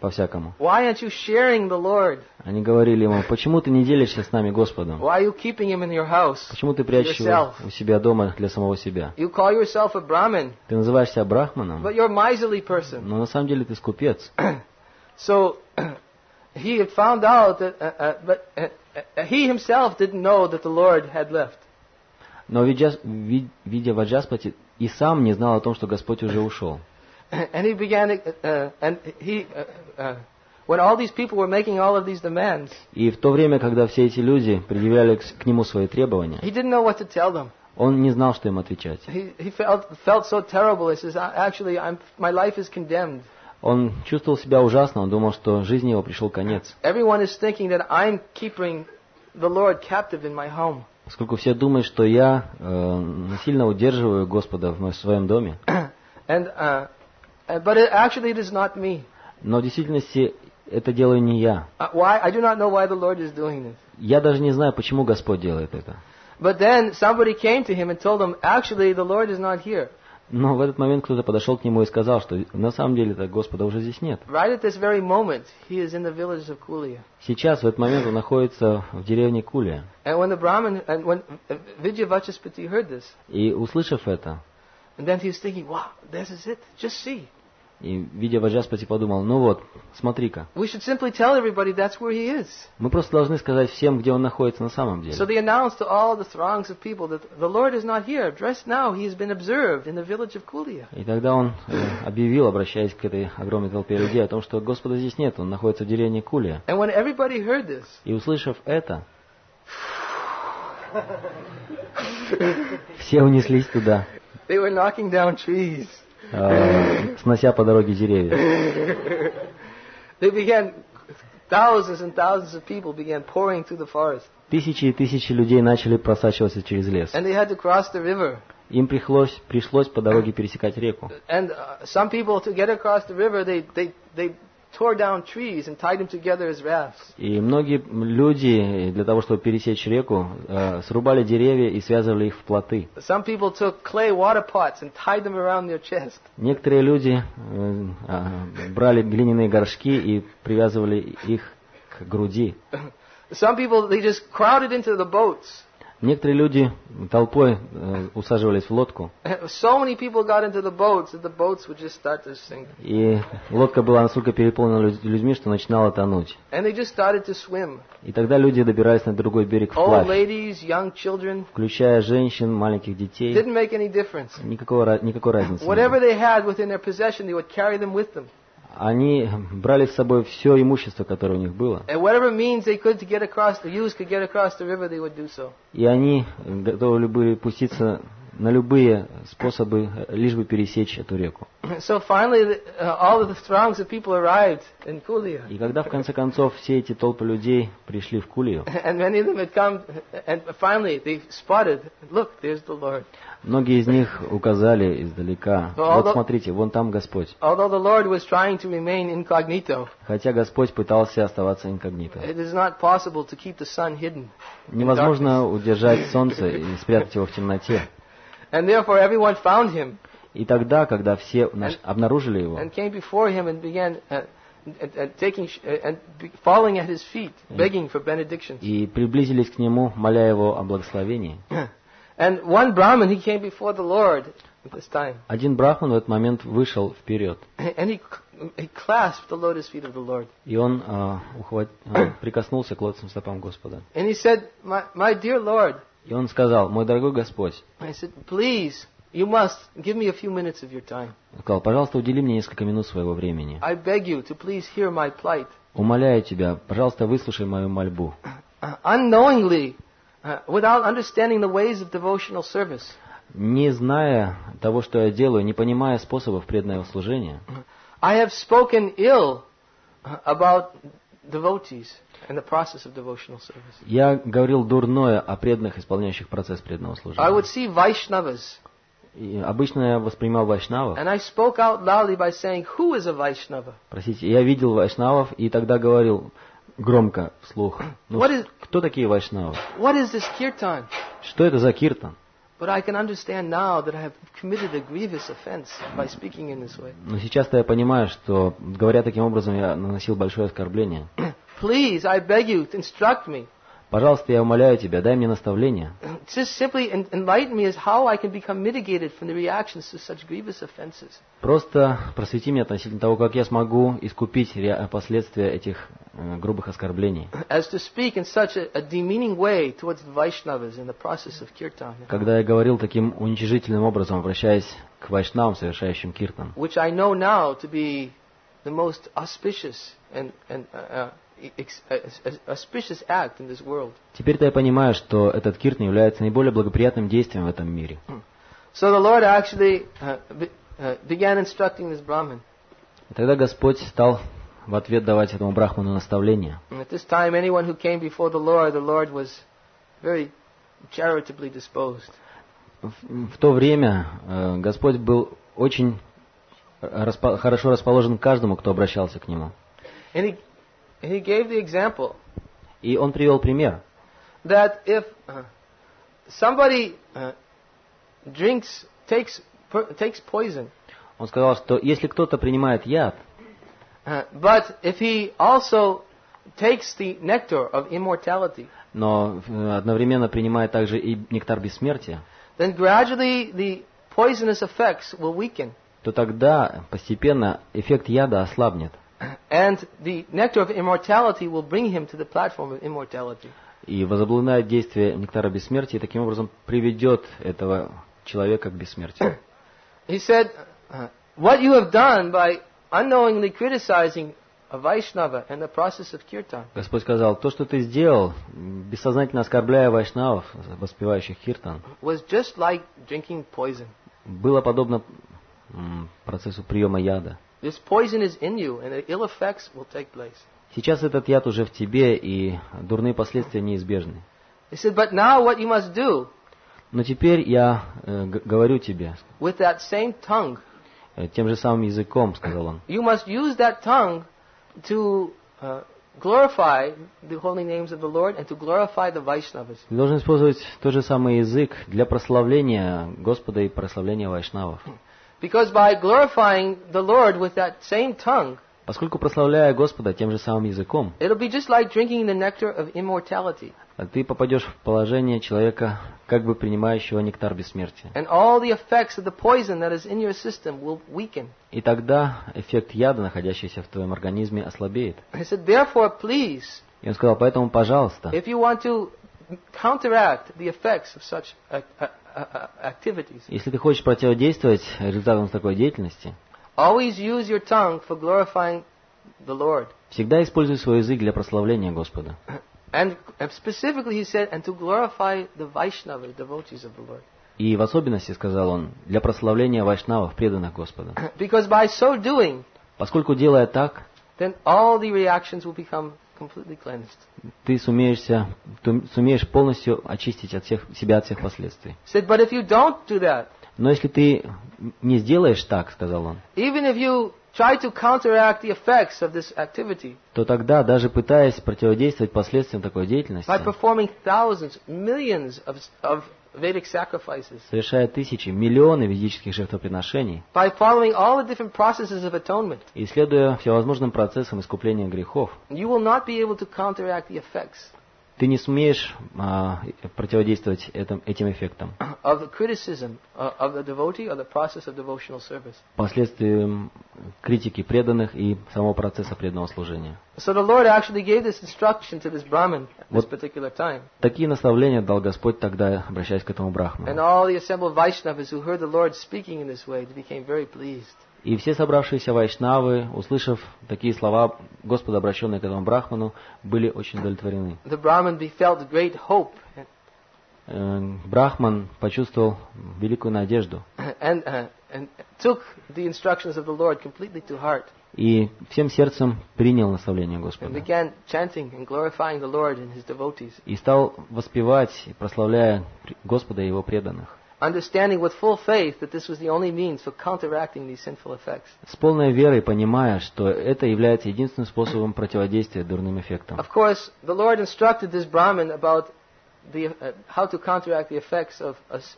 по-всякому. Why aren't you sharing the Lord? Они говорили ему, почему ты не делишься с нами Господом? Why are you keeping him in your house? Почему ты прячешь его у себя дома для самого себя? You call yourself a Brahmin, Ты называешь себя брахманом, but you're a miserly person. но на самом деле ты скупец. So he had found out that, uh, uh, but uh, uh, he himself didn't know that the Lord had left. Но видя, ви- видя Ваджаспати, и сам не знал о том, что Господь уже ушел. And he began, uh, and he, uh, uh, when all these people were making all of these demands, И в то время, когда все эти люди предъявляли к, к нему свои требования, he didn't know what to tell them. он не знал, что им отвечать. He, he felt felt so terrible. He says, "Actually, I'm, my life is condemned. Он чувствовал себя ужасно, он думал, что жизни его пришел конец. Everyone is thinking that I'm keeping the Lord captive in my home." Поскольку все думают, что я э, насильно удерживаю Господа в, в своем доме. And uh, uh, but it, actually, it is not me. Но в действительности это делаю не я. Uh, why? I do not know why the Lord is doing this. Я даже не знаю, почему Господь делает это. But then somebody came to him and told him, actually, the Lord is not here. Но в этот момент кто-то подошел к нему и сказал, что на самом деле-то Господа уже здесь нет. Right at this very moment, he is in the village of Kulia. Сейчас, в этот момент, он находится в деревне Кулия. And when the Brahmin, and when Vijayavachaspati heard this, И услышав это, and then he was thinking, wow, this is it, just see. и видя Ваджаспати подумал, ну вот, смотри-ка, We should simply tell everybody that's where he is. мы просто должны сказать всем, где он находится на самом деле. So they announced to all the throngs of people that the Lord is not here. Just now he has been observed in the village of Kulia. И тогда он э, объявил, обращаясь к этой огромной толпе людей, о том, что Господа здесь нет, он находится в деревне Кулия. And when everybody heard this, И услышав это, все унеслись туда, they were knocking down trees. э, снося по дороге деревья. They began, thousands and thousands of people began pouring through the forest. Тысячи и тысячи людей начали просачиваться через лес. And they had to cross the river. Им пришлось, пришлось по дороге пересекать реку. And uh, some people, to get across the river, they, they, they tore down trees and tied them together as rafts. И многие люди для того, чтобы пересечь реку, э, срубали деревья и связывали их в плоты. Some people took clay water pots and tied them around their chest. Некоторые люди э, э, брали глиняные горшки и привязывали их к груди. Some people, they just crowded into the boats. Некоторые люди толпой э, усаживались в лодку, So many people got into the boats that the boats would just start to sink. и лодка была настолько переполнена лю- людьми, что начинала тонуть. And they just started to swim. И тогда люди добирались на другой берег Old вплавь, ladies, young children, включая женщин, маленьких детей. didn't make any difference. Никакого, ра- никакой разницы не Whatever было. they had within their possession, they would carry them with them. Они брали с собой все имущество, которое у них было. And whatever means they could to get across, the use could get across the river, they would do so. И они готовы были пуститься на любые способы, лишь бы пересечь эту реку. So finally, the, uh, all of the throngs of people arrived in Kulia. И когда в конце концов все эти толпы людей пришли в Кулию, And many of them had come, and finally they spotted, look, there's the Lord. многие из них указали издалека, вот смотрите, вон там Господь. Although the Lord was trying to remain incognito, Хотя Господь пытался оставаться инкогнито. it is not possible to keep the sun hidden. Невозможно удержать солнце и спрятать его в темноте. And therefore everyone found him И тогда, когда все наш- обнаружили его, and came before him and began uh, and, and taking sh- uh, and be- falling at his feet, begging for benedictions. и приблизились к нему, моля его о благословении, And one Brahmin, he came before the Lord at this time, один брахман в этот момент вышел вперед. and he he clasped the lotus feet of the Lord, И он а, ухват- а, прикоснулся к лотосным стопам Господа. and he said, "My my dear Lord," И он сказал, мой дорогой Господь, I said, "please, you must give me a few minutes of your time. он сказал, пожалуйста, удели мне несколько минут своего времени. I beg you to please hear my plight." Умоляю тебя, пожалуйста, выслушай мою мольбу. Uh, unknowingly, uh, without understanding the ways of devotional service, Не зная того, что я делаю, не понимая способов преданного служения, I have spoken ill uh, about devotees and the process of devotional service. я говорил дурное о преданных, исполняющих процесс преданного I would служения. see Vaishnavas, И обычно я воспринимал вайшнавов, and I spoke out loudly by saying, "Who is a Vaishnava? простите, я видел вайшнавов и тогда говорил громко, вслух, ну, What is- кто такие вайшнавы? What is this kirtan?" Что это за киртан? But I can understand now that I have committed a grievous offense by speaking in this way. Но сейчас-то я понимаю, что, говоря таким образом, я наносил большое оскорбление. Please, I beg you, instruct me. Пожалуйста, я умоляю тебя, дай мне наставление. Just simply enlighten me as how I can become mitigated from the reactions to such grievous offenses. Просто просвети меня относительно того, как я смогу искупить последствия этих э, грубых оскорблений. As to speak in such a, a demeaning way towards the Vaishnavas in the process of kirtan. Когда я говорил таким уничижительным образом, обращаясь к вайшнавам, совершающим киртан, which I know now to be the most auspicious and, and uh, uh, auspicious act in this world. Теперь-то я понимаю, что этот киртан является наиболее благоприятным действием в этом мире. So the Lord actually uh, be, uh, began instructing this Brahmin. И тогда Господь стал в ответ давать этому брахману наставления. And at this time, anyone who came before the Lord, the Lord was very charitably disposed. В, в то время э, Господь был очень распо- хорошо расположен к каждому, кто обращался к Нему. And he, and he gave the example И Он привел пример, that if uh, somebody uh, drinks, takes, per, takes poison, Он сказал, что если кто-то принимает яд, uh, but if he also takes the nectar of immortality, но э, одновременно принимает также и нектар бессмертия, then gradually the poisonous effects will weaken. то тогда постепенно эффект яда ослабнет. And the nectar of immortality will bring him to the platform of immortality. И возобладает действие нектара бессмертия, и таким образом приведет этого человека к бессмертию. He said, uh, what you have done by unknowingly criticizing a Vaishnava in the process of kirtan Господь сказал, то, что ты сделал, бессознательно оскорбляя вайшнавов, воспевающих киртан, was just like drinking poison. было подобно м, процессу приема яда. This poison is in you, and the ill effects will take place. Сейчас этот яд уже в тебе, и дурные последствия неизбежны. He said, but now what you must do Но теперь я э, г- говорю тебе, with that same tongue, э, тем же самым языком, сказал он, you must use that tongue to uh, glorify the holy names of the Lord and to glorify the Vaishnavas. ты должен использовать тот же самый язык для прославления Господа и прославления вайшнавов. Because by glorifying the Lord with that same tongue, Поскольку прославляя Господа тем же самым языком, it'll be just like drinking the nectar of immortality. ты попадешь в положение человека, как бы принимающего нектар бессмертия. And all the effects of the poison that is in your system will weaken. И тогда эффект яда, находящийся в твоем организме, ослабеет. He said, therefore, please, И он сказал, поэтому, пожалуйста, if you want to counteract the effects of such uh, uh, uh, activities, если ты хочешь противодействовать результатам такой деятельности, always use your tongue for glorifying the Lord. всегда используй свой язык для прославления Господа. And specifically, he said, and to glorify the Vaishnava, the devotees of the Lord. И в особенности, сказал он, для прославления вайшнавов, преданных Господа. Because by so doing, Поскольку, делая так, then all the reactions will become completely cleansed. ты сумеешься, ты сумеешь полностью очистить от всех, себя от всех последствий. He said, but if you don't do that, Но если ты не сделаешь так, сказал он, even if you try to counteract the effects of this activity то тогда, даже пытаясь противодействовать последствиям такой деятельности, by performing thousands, millions of, of Vedic sacrifices, совершая тысячи, миллионы ведических жертвоприношений, by following all the different processes of atonement, и исследуя всевозможным процессам искупления грехов, you will not be able to counteract the effects ты не сумеешь а, противодействовать этим, этим эффектам, of the criticism of the devotee or the process of devotional service. последствиям критики преданных и самого процесса преданного служения. So the Lord actually gave this instruction to this Brahmin at this Вот particular time. такие наставления дал Господь тогда, обращаясь к этому And брахману. all the assembled Vaishnavas who heard the Lord speaking in this way, they became very pleased. И все собравшиеся вайшнавы, услышав такие слова Господа, обращенные к этому брахману, были очень удовлетворены. The Brahmin be- felt great hope and, Э, Брахман почувствовал великую надежду and, uh, and took the instructions of the Lord completely to heart и всем сердцем принял наставление and Господа. began chanting and glorifying the Lord and His devotees, И стал воспевать, прославляя Господа и Его преданных. understanding with full faith that this was the only means for counteracting these sinful effects. С полной верой понимая, что это является единственным способом противодействия дурным эффектам. Of course, the Lord instructed this Brahmin about the, uh, how to counteract the effects of,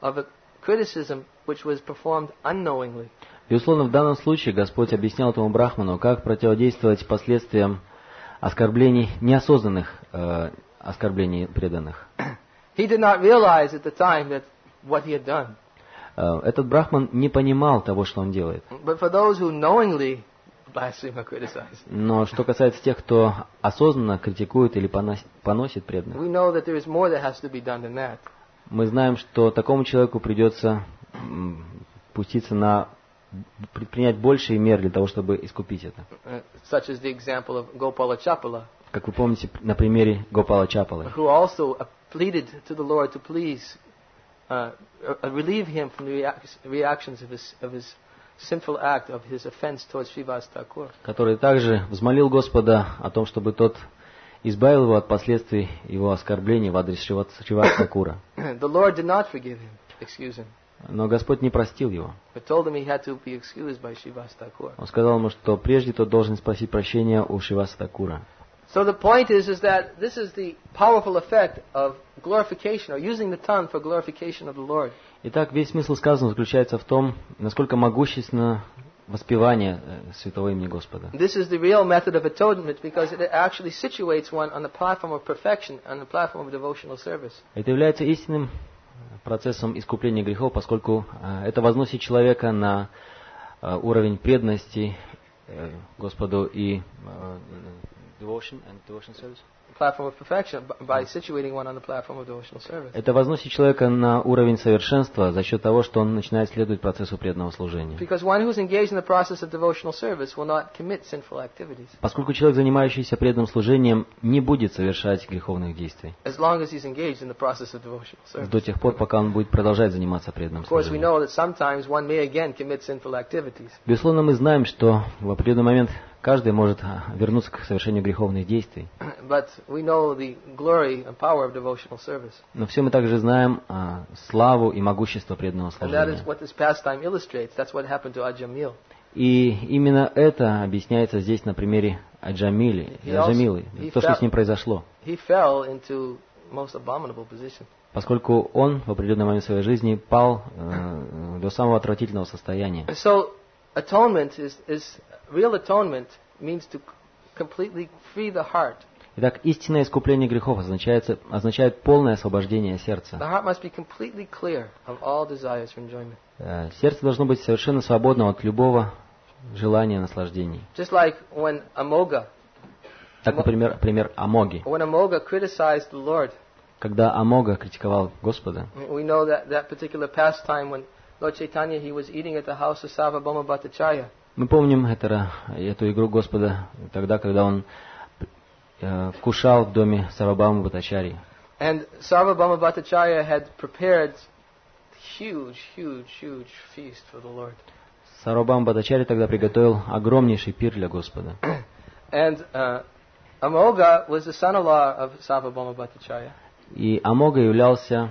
of a criticism which was performed unknowingly. Безусловно, в данном случае Господь объяснял этому брахману, как противодействовать последствиям оскорблений, неосознанных э, оскорблений преданных. He did not realize at the time that what he had done. Э, этот брахман не понимал того, что он делает. But for those who knowingly blaspheme or criticize, Но что касается тех, кто осознанно критикует или поносит, поносит преданных, we know that there is more that has to be done than that. мы знаем, что такому человеку придется м, пуститься на предпринять большие меры для того, чтобы искупить это. Uh, such as the example of Gopala Chapala, Как вы помните на примере Гопала Чапалы, who also uh, pleaded to the Lord to please uh, uh, relieve him from the reac- reactions of his, of his sinful act, of his offense towards Srivas Thakur. который также взмолил Господа о том, чтобы тот избавил его от последствий его оскорблений в адрес Шриваса Тхакура. The Lord did not forgive him, excuse him, Но Господь не простил его. but told him he had to be excused by Srivas Thakur. Он сказал ему, что прежде тот должен спросить прощения у Шриваса Тхакура. So the point is, is that this is the powerful effect of glorification, or using the tongue for glorification of the Lord. Итак, весь смысл сказанного заключается в том, насколько могущественно воспевание э, святого имени Господа. This is the real method of atonement because it actually situates one on the platform of perfection, on the platform of devotional service. Это является истинным процессом искупления грехов, поскольку э, это возносит человека на э, уровень преданности э, Господу и э, devotion and devotion service. Platform of perfection by situating one on the platform of devotional service. Это возносит человека на уровень совершенства за счет того, что он начинает следовать процессу преданного служения. Because one who's engaged in the process of devotional service will not commit sinful activities Поскольку человек, занимающийся преданным служением, не будет совершать греховных действий as long as he's engaged in the process of devotional service. до тех пор, пока он будет продолжать заниматься преданным Of course, we служением. know that sometimes one may again commit sinful activities. Безусловно, мы знаем, что в определенный момент каждый может вернуться к совершению греховных действий. But we know the glory and power of devotional service. Но все мы также знаем а, славу и могущество преданного And that is служения. what this pastime illustrates. That's what happened to Ajamil. И именно это объясняется здесь на примере Аджамили, He also- Аджамилы, he то, что felt- с ним произошло. He fell into most abominable position. Поскольку он в определенный момент своей жизни пал э, до самого отвратительного состояния. So atonement is, is real atonement means to completely free the heart. Итак, истинное искупление грехов означает, означает полное освобождение The сердца. heart must be completely clear of all desires for enjoyment. Э, Сердце должно быть совершенно свободным от любого желания наслаждений. Just like when Amoga, Так, например, пример Амоги. when Amoga criticized the Lord, Когда Амога критиковал Господа, we know that that particular pastime when Lord Chaitanya, he was eating at the house of Sarvabhauma Bhattacharya. мы помним это, эту игру Господа тогда, когда он э, вкушал в доме Сарвабхаума Бхаттачарьи. And Sarvabhauma Bhattacharya had prepared huge, huge, huge feast for the Lord. Сарвабхаума Бхаттачарья тогда приготовил огромнейший пир для Господа. And uh, Amoga was the son-in-law of Sarvabhauma Bhattacharya. И Амога являлся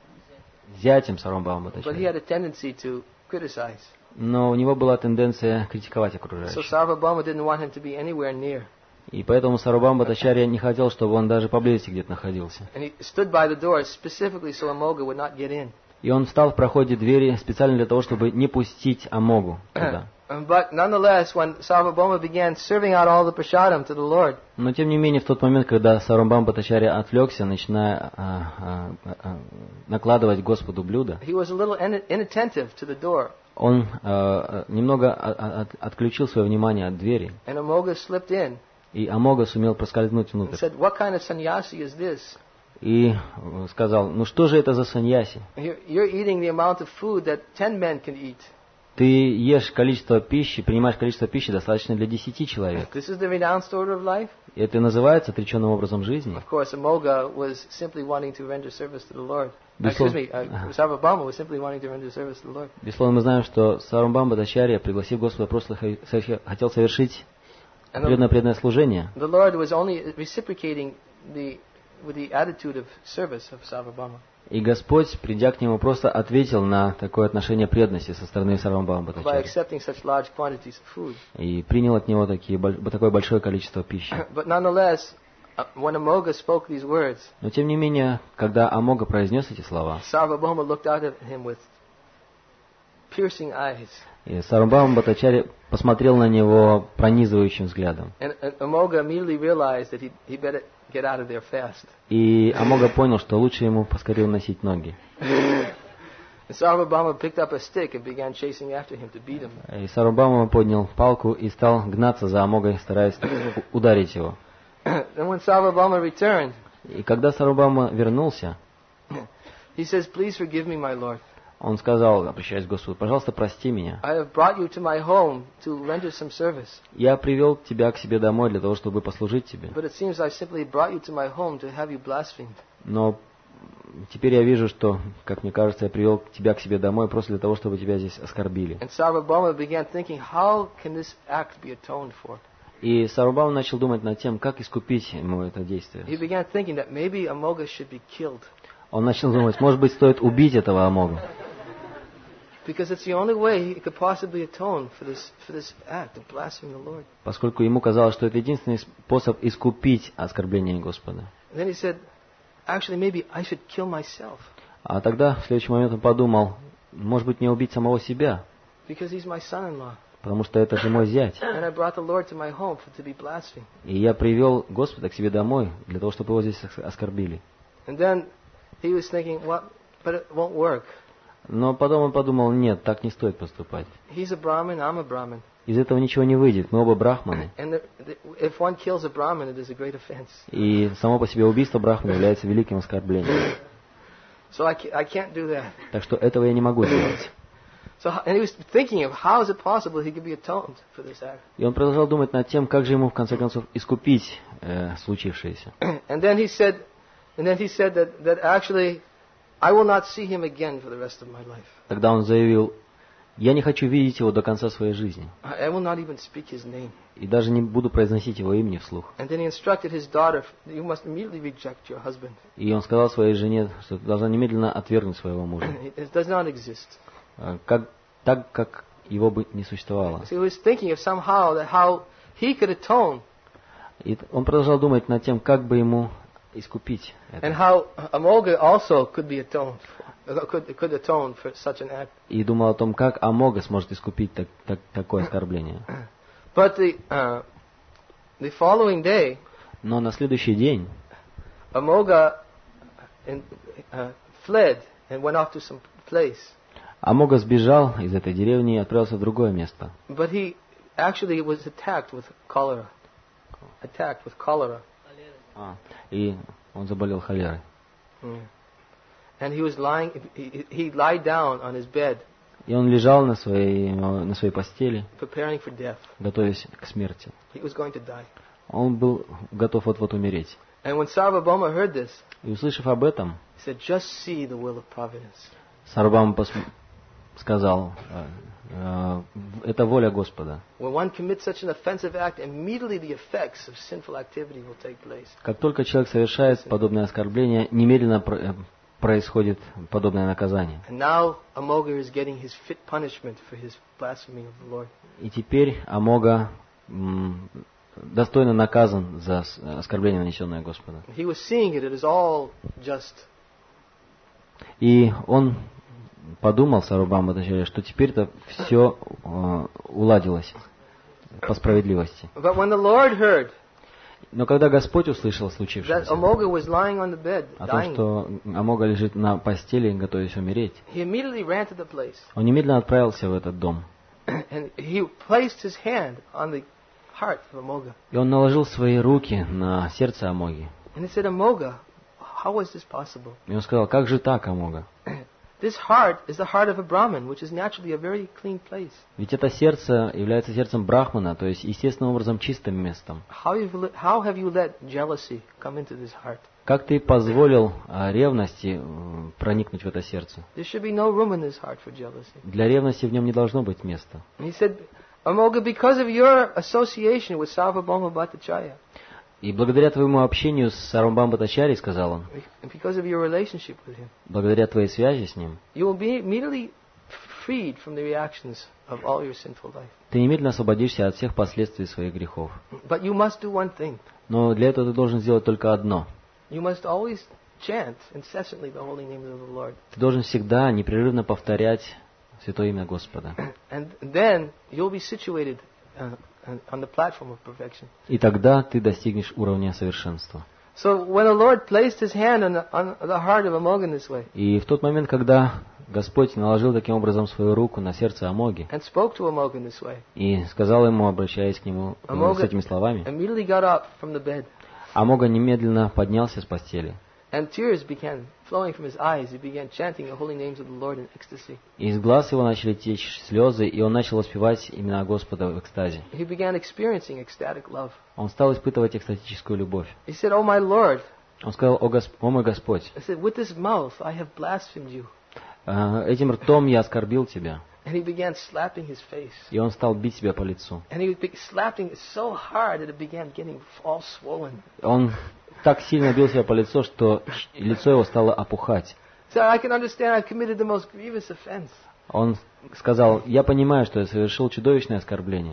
зятем Сарвабхаума But he Бхаттачарьи. had a tendency to criticize. Но у него была тенденция критиковать So окружающих. Sarvabhauma didn't want him to be anywhere near. И поэтому Сарвабхаума Бхаттачарья не хотел, чтобы он даже поблизости где-то находился. And he stood by the door specifically so Amoga would not get in. И он встал в проходе двери специально для того, чтобы не пустить Амогу туда. But nonetheless, when Sarvabhauma began serving out all the prasadam to the Lord, Но тем не менее, в тот момент, когда Сарвабхаума Бхаттачарья отвлекся, начиная а, а, а, накладывать Господу блюдо, he was a little in- inattentive to the door. он а, а, немного а- от- отключил свое внимание от двери, And Amoga slipped in и Амога сумел проскользнуть and внутрь. said, "What kind of sannyasi is this? И э, сказал: ну что же это за саньяси? You're, you're eating the amount of food that ten men can eat. Ты ешь количество пищи, принимаешь количество пищи, достаточно для десяти человек. This is the renounced order of life." И это называется отреченным образом жизни. Of course, Amoga was simply wanting to render service to the Lord. Uh, Беслов- excuse me, uh, Sarvabhauma was simply wanting to render service to the Lord. Безусловно, мы знаем, что Сарвабхаума Бхаттачарья, пригласив Господа, просто хо- хотел совершить And the, преданное преданное служение. the Lord was only reciprocating the with the attitude of service of Sarvabhauma. И Господь, придя к нему, просто ответил на такое отношение преданности со стороны Сарвабхаума By Бхаттачарьи. accepting such large quantities of food. И принял от него такие, боль- такое большое количество пищи. But nonetheless, when Amoga spoke these words, Но тем не менее, когда Амога произнес эти слова, Sarvabhauma looked out at him with piercing eyes. и Сарвабхаума Бхаттачарья посмотрел на него пронизывающим взглядом. And, and Amoga immediately realized that he he better get out of there fast. И Амога понял, что лучше ему поскорее уносить ноги. And Sarvabhauma picked up a stick and began chasing after him to beat him. И Сарвабхаума поднял палку и стал гнаться за Амогой, стараясь ударить его. And when Sarvabhauma returned, И когда Сарвабхаума вернулся, he says, "Please forgive me, my lord. он сказал, обращаясь к Господу, пожалуйста, прости меня. I have brought you to my home to render some service. Я привел тебя к себе домой для того, чтобы послужить тебе. But it seems I simply brought you to my home to have you blasphemed." Но теперь я вижу, что, как мне кажется, я привел тебя к себе домой просто для того, чтобы тебя здесь оскорбили. And Sarvabhauma began thinking, how can this act be atoned for? И Сарвабхаума начал думать над тем, как искупить ему это действие. He began thinking that maybe Amoga should be killed. Он начал думать, может быть, стоит убить этого Амогу. Because it's the only way he could possibly atone for this for this act of blaspheming the Lord. Поскольку ему казалось, что это единственный способ искупить оскорбление Господа. And then he said, actually, maybe I should kill myself. А тогда, в следующий момент, он подумал, может быть, мне убить самого себя, Because he's my son-in-law. потому что это же мой зять. And I brought the Lord to my home for, to be blasphemed. И я привел Господа к себе домой, для того, чтобы его здесь оскорбили. And then he was thinking, well, but it won't work. Но потом он подумал, нет, так не стоит поступать. He's a Brahmin, I'm a Brahmin. Из этого ничего не выйдет, мы оба брахманы. And the, the, if one kills a Brahmin, it is a great offense. И само по себе убийство брахмана является великим оскорблением. So I can't, I can't do that. Так что этого я не могу делать. So, and he was thinking of how is it possible he could be atoned for this act. И он продолжал думать над тем, как же ему в конце концов искупить э, случившееся. And then he said, and then he said that, that actually I will not see him again for the rest of my life. Тогда он заявил, я не хочу видеть его до конца своей жизни. I will not even speak his name. И даже не буду произносить его имени вслух. And then he instructed his daughter, you must immediately reject your husband. И он сказал своей жене, что ты должна немедленно отвергнуть своего мужа. It does not exist. Как, так, как его бы не существовало. So he was thinking of somehow that how he could atone. И он продолжал думать над тем, как бы ему искупить это. And how Amoga also could be atoned for, could, could atone for such an act. И думал о том, как Амога сможет искупить так, так, такое оскорбление. But the, uh, the following day, Но на следующий день Amoga in, uh, fled and went off to some place. Амога сбежал из этой деревни и отправился в другое место. But he actually was attacked with cholera. Attacked with cholera. А, и он заболел холерой. Mm. And he was lying, he, he lied down on his bed, И он лежал на своей, на своей постели, preparing for death. готовясь к смерти. He was going to die. Он был готов вот-вот умереть. And when Sarvabhauma heard this, И услышав об этом, he said, just see the will of providence. Сарвабхаума пос- сказал, э, это воля Господа. When one commits such an offensive act, immediately the effects of sinful activity will take place. Как только человек совершает подобное оскорбление, немедленно про- э, происходит подобное наказание. And now Amoga is getting his fit punishment for his blasphemy of the Lord. И теперь Амога м, достойно наказан за с- оскорбление, нанесенное Господом. He was seeing it, it is all just. И он подумал, Сарвабхаума Бхаттачарья, что теперь-то все э, уладилось по справедливости. But when the Lord heard Но когда Господь услышал that случившееся, Amoga was lying on the bed, о том, dying, что Амога лежит на постели, готовясь умереть, he immediately ran to the place. он немедленно отправился в этот дом. And he placed his hand on the heart of Amoga. И он наложил свои руки на сердце Амоги. And he said, Amoga, how is this possible? И он сказал, как же так, Амога? This heart is the heart of a Brahmin, which is naturally a very clean place. Ведь это сердце является сердцем Брахмана, то есть естественным образом чистым местом. How, you've let, how have you let jealousy come into this heart? Как ты позволил а, ревности м, проникнуть в это сердце? There should be no room in this heart for jealousy. Для ревности в нем не должно быть места. And he said, Amoga, because of your association with Sarvabhauma Bhattacharya, И благодаря твоему общению с Сарвабхаумой Бхаттачарьей, сказал он, and because of your relationship with him, благодаря твоей связи с ним, you will be immediately freed from the reactions of all your sinful life. ты немедленно освободишься от всех последствий своих грехов. But you must do one thing. Но для этого ты должен сделать только одно. You must always chant incessantly the holy name of the Lord. Ты должен всегда непрерывно повторять святое имя Господа. And then you'll be situated uh, on the platform of perfection. И тогда ты достигнешь уровня совершенства. So when the Lord placed His hand on the, on the heart of Amoga in this way, И в тот момент, когда Господь наложил таким образом свою руку на сердце Амоги and spoke to Amoga in this way, и сказал ему, обращаясь к нему э, с этими словами, immediately got up from the bed, Амога немедленно поднялся с постели. and tears began flowing from his eyes. He began chanting the holy names of the Lord in ecstasy. И из глаз его начали течь слезы, и он начал воспевать имена Господа в экстазе. He began experiencing ecstatic love. Он стал испытывать экстатическую любовь. He said, "Oh my Lord," Он сказал, о, Госп... о мой Господь, he said, "with this mouth I have blasphemed you." э, этим ртом я оскорбил тебя. And he began slapping his face. И он стал бить себя по лицу. And he be- slapping it so hard that it began getting all swollen. Он так сильно бил себя по лицу, что лицо его стало опухать. So I can understand I've committed the most grievous offense. Он сказал, я понимаю, что я совершил чудовищное оскорбление.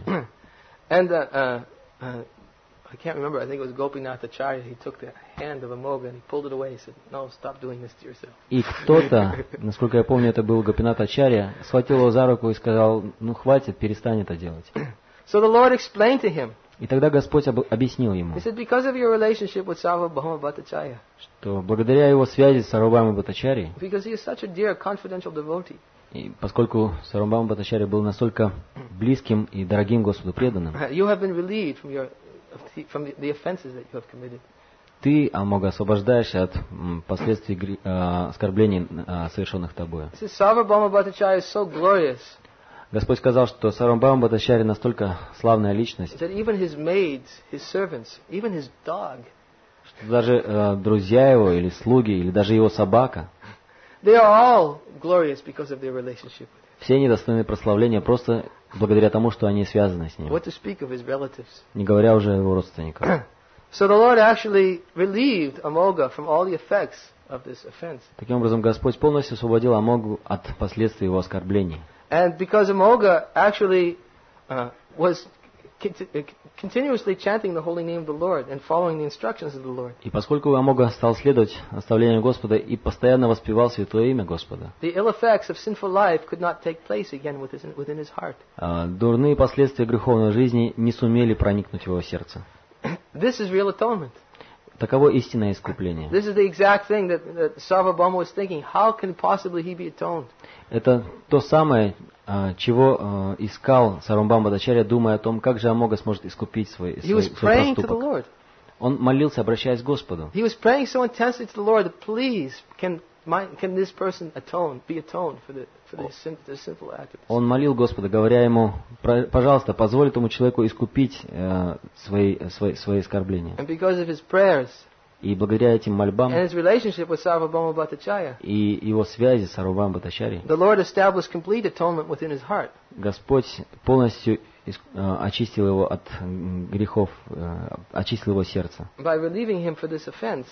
And uh, uh, uh, I can't remember, I think it was Gopinath Acharya, he took the hand of Amoga and he pulled it away. He said, "No, stop doing this to yourself." И кто-то, насколько я помню, это был Гопинат Ачарья, схватил его за руку и сказал, ну хватит, перестань это делать. So the Lord explained to him. И тогда Господь об- объяснил ему, He said, because of your relationship with Sarvabhauma Bhattacharya, что благодаря его связи с Сарвабхаумой Бхаттачарьей, because he is such a dear, confidential devotee, и поскольку Сарвабхаума Бхаттачарья был настолько близким и дорогим Господу преданным, you have been relieved from your from the offenses that you have committed. ты, Амога, освобождаешься от м, последствий гре- а, оскорблений, а, совершенных тобою. He says, Sarvabhauma Bhattacharya is so glorious Господь сказал, что Сарвабхаума Бхаттачарья настолько славная личность, that even his maids, his servants, even his dog, что даже э, друзья его, или слуги, или даже его собака, they are all glorious because of their relationship with him. все они достойны прославления просто благодаря тому, что они связаны с ним, What to speak of his relatives. не говоря уже о его родственниках. So the Lord actually relieved Amoga from all the effects of this offense. Таким образом, Господь полностью освободил Амогу от последствий его оскорблений. And because Amoga actually uh, was conti- uh, continuously chanting the holy name of the Lord and following the instructions of the Lord, И поскольку Амога стал следовать наставлениям Господа и постоянно воспевал святое имя Господа, the ill effects of sinful life could not take place again with his, within his heart. а, дурные последствия греховной жизни не сумели проникнуть в его сердце. This is real atonement. Таково истинное искупление. This is the exact thing that, that Sarvabhauma was thinking. How can possibly he be atoned? Это то самое, а, чего а, искал Сарвабхаума Бхаттачарья, думая о том, как же Амога сможет искупить свой, He was свой, свой praying to the проступок. Lord. Он молился, обращаясь к Господу. He was praying so intensely to the Lord that please, can my, can this person atone, be atoned for the for the, sin, the sinful act? Он молил Господа, говоря ему, «Про- пожалуйста, позволь этому человеку искупить э, свои, свои, свои оскорбления. And because of his prayers И благодаря этим мольбам and his relationship with Sarvabhauma Bhattacharya, и его связи с Сарвабхаумой Бхаттачарьей, the Lord established complete atonement within his heart. Господь полностью ис- э, очистил его от м, грехов, э, очистил его сердце, By relieving him for this offense,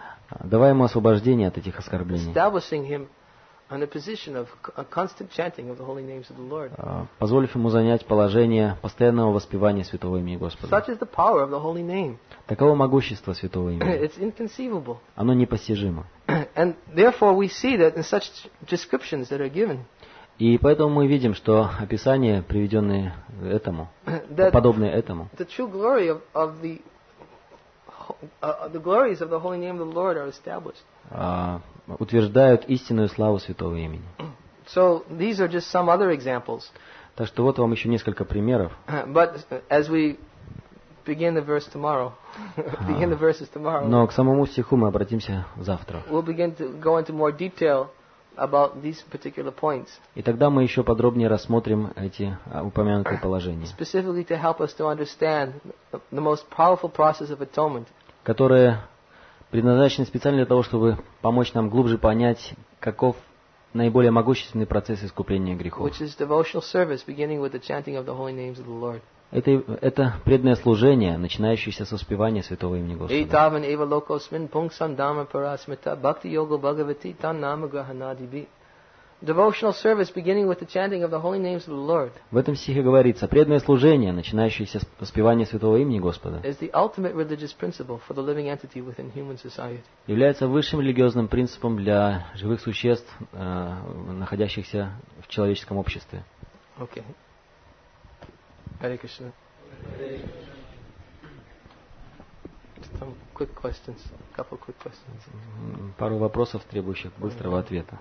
давая ему освобождение от этих оскорблений, establishing him on a position of a constant chanting of the holy names of the Lord. э, позволив ему занять положение постоянного воспевания святого имени Господа. Such is the power of the holy name. Таково могущество святого имени. It's inconceivable. Оно непостижимо. And therefore we see that in such descriptions that are given, И поэтому мы видим, что описания, приведенные этому, that подобные этому, the true glory of, of the uh, the glories of the holy name of the Lord are established. а, утверждают истинную славу святого имени. So these are just some other examples. Так что вот вам еще несколько примеров. But as we begin the verse tomorrow, begin the verses tomorrow, Но к самому стиху мы обратимся завтра. we'll begin to go into more detail about these particular points, И тогда мы еще подробнее рассмотрим эти а, упомянутые положения, specifically to help us to understand the, the most powerful process of atonement, которые предназначены специально для того, чтобы помочь нам глубже понять, каков наиболее могущественный процесс искупления грехов. which is devotional service, beginning with the chanting of the holy names of the Lord. Это, это преданное служение, начинающееся с воспевания святого имени Господа. Etavan eva lokosmin pungsam dhamma parasmita bhakti yoga bhagavati tan nama grahanadibi. Devotional service beginning with the chanting of the holy names of the Lord В этом стихе говорится, преданное служение, начинающееся с воспевания святого имени Господа, is the ultimate religious principle for the living entity within human society. является высшим религиозным принципом для живых существ, э, находящихся в человеческом обществе. Okay. Hare Krishna. Some quick questions. A couple quick questions. Пару вопросов, требующих быстрого ответа.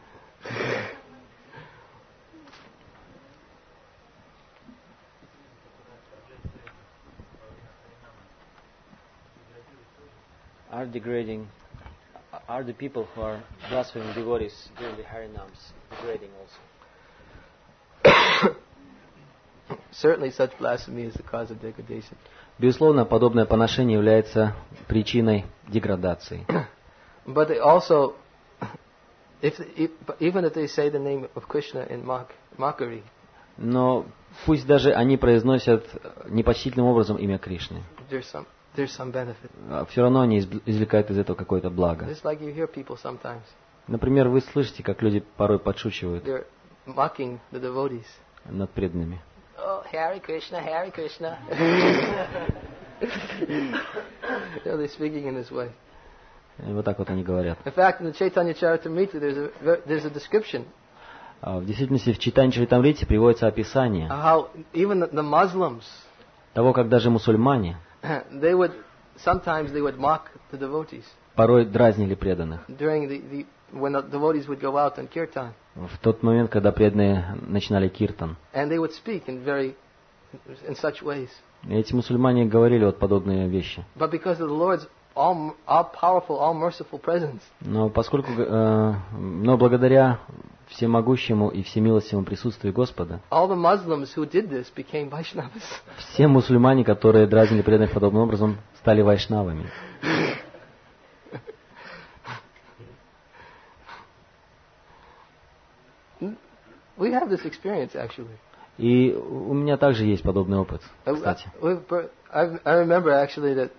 Are degrading, are the people who are blaspheming devotees during the Harinams degrading also? Certainly such blasphemy is the cause of degradation. Безусловно, подобное поношение является причиной деградации. But they also, if, if even if they say the name of Krishna in mock, mockery, Но пусть даже они произносят непочтительным образом имя Кришны, there's some there's some benefit. все равно они извлекают из этого какое-то благо. Just like you hear people sometimes, Например, вы слышите, как люди порой подшучивают they're mocking the devotees. над преданными. Oh, Hare Krishna, Hare Krishna. You know, they're speaking in this way. И вот так вот они говорят. In fact, in the Chaitanya Charitamrita, there's a there's a description В действительности в Чайтанья Чаритамрите приводится описание of how even the, the Muslims, того, как даже мусульмане they would sometimes they would mock the devotees порой дразнили преданных. during the, the when the devotees would go out on kirtan, В тот момент, когда преданные начинали киртан. and they would speak in very in such ways. И эти мусульмане говорили вот подобные вещи. But because of the Lord's all, all powerful, all merciful presence, Но поскольку, э, но благодаря всемогущему и всемилостивому присутствию Господа, all the Muslims who did this became Vaishnavas. все мусульмане, которые дразнили преданных подобным образом, стали вайшнавами. We have this experience actually. И у меня также есть подобный опыт, кстати. I, I, I remember actually that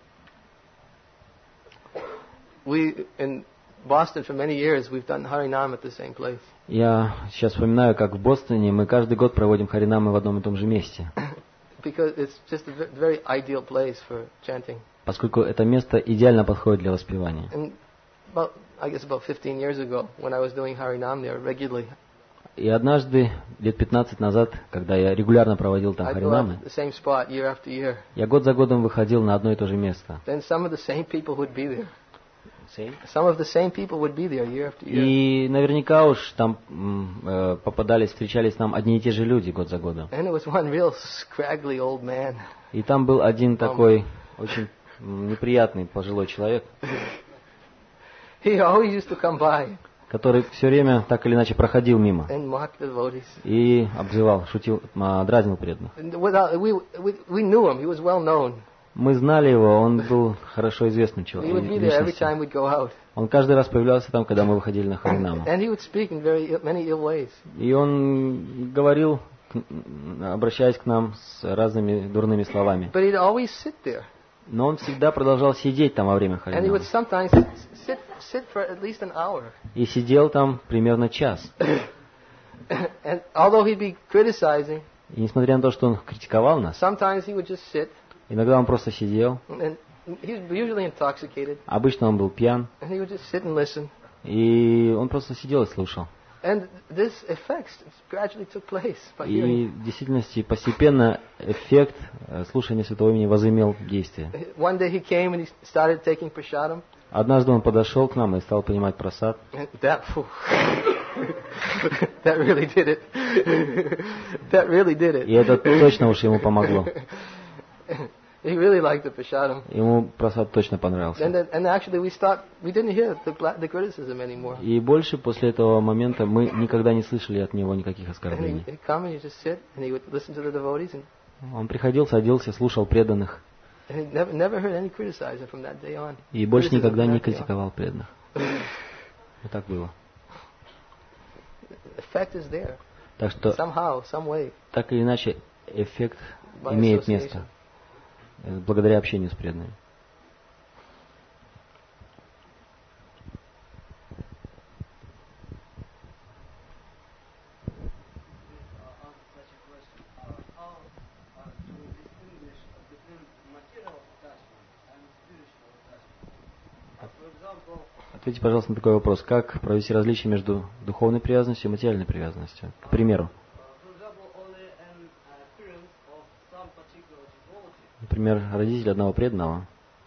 we in Boston for many years we've done Harinam at the same place. Я сейчас вспоминаю, как в Бостоне мы каждый год проводим харинамы в одном и том же месте. Because it's just a very ideal place for chanting. Поскольку это место идеально подходит для воспевания. And about, I guess about fifteen years ago, when I was doing Harinam there regularly, И однажды, лет пятнадцать назад, когда я регулярно проводил там I'd go харинамы, out to the same spot year after year. я год за годом выходил на одно и то же место. Then some of the same people would be there. Some of the same people would be there year after year. И наверняка уж там м, э, попадались, встречались нам одни и те же люди год за годом. And it was one real scraggly old man. И там был один такой очень м, неприятный пожилой человек, He always used to come by который все время так или иначе проходил мимо and mock the devotees. и обзывал, шутил, м, дразнил преданных. And without, we, we, we knew him. He was well known. Мы знали его, он был хорошо известным He would be человеком. there every time we'd go out. Он каждый раз появлялся там, когда мы выходили на харинаму. And he would speak in very ill, many ill ways. И он говорил, обращаясь к нам с разными дурными словами. But he'd always sit there. Но он всегда продолжал сидеть там во время And he would харинамы. sometimes sit, sit for at least an hour. И сидел там примерно час. And although he'd be criticizing, И несмотря на то, что он критиковал нас, sometimes he would just sit. иногда он просто сидел. And he was usually intoxicated. Обычно он был пьян. And he would just sit and listen. И он просто сидел и слушал. And this effect gradually took place by И hearing. в действительности постепенно эффект э, слушания Святого Имени возымел действие. One day he came and he started taking prasadam. Однажды он подошел к нам и стал принимать просад. And that, phew, that really did it. That really did it. И это точно уж ему помогло. He really liked the prasadam. Ему просад точно понравился. And then, and actually we stopped. We didn't hear the, gla- the criticism anymore. И больше после этого момента мы никогда не слышали от него никаких And оскорблений. he, he'd come and he'd just sit and he would listen to the devotees and, Он приходил, садился, слушал преданных. and he never never heard any criticism from that day on. И больше Criticism никогда from не that day on. критиковал преданных. Вот так было. Effect is there. Так что, Somehow, some way. так или иначе, эффект By имеет association. место. э, Благодаря общению с преданными. Ответьте, пожалуйста, на такой вопрос. Как провести различие между духовной привязанностью и материальной привязанностью? К примеру. Например, родитель одного преданного.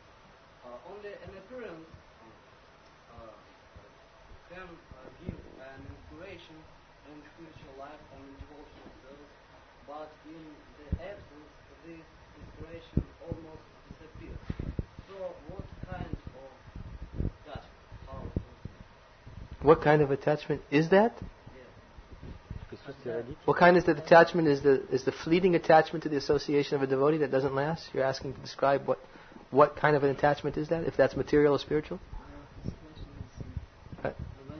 What kind of attachment is that? What kind is the attachment? Is the is the fleeting attachment to the association of a devotee that doesn't last? You're asking to describe what what kind of an attachment is that? If that's material or spiritual? Uh,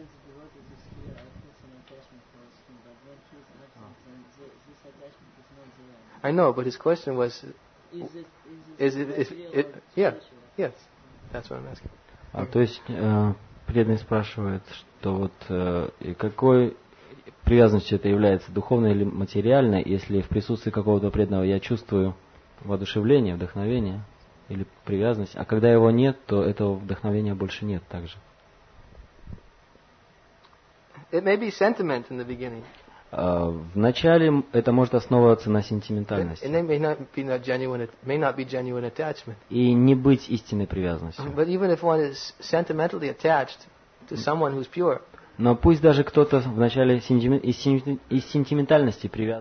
I know, but his question was, is it, is it, it yeah, yes, that's what I'm asking. А, то есть э, преданный спрашивает, что вот э, какой привязанностью это является, духовной или материальной, если в присутствии какого-то преданного я чувствую воодушевление, вдохновение или привязанность, а когда его нет, то этого вдохновения больше нет также. It may be sentiment in the beginning. Uh, Вначале это может основываться на сентиментальности. And it may not be not genuine, it may not be genuine attachment. И не быть истинной привязанностью. But even if one is sentimentally attached to someone who's pure, но пусть даже кто-то вначале из сентиментальности привязан.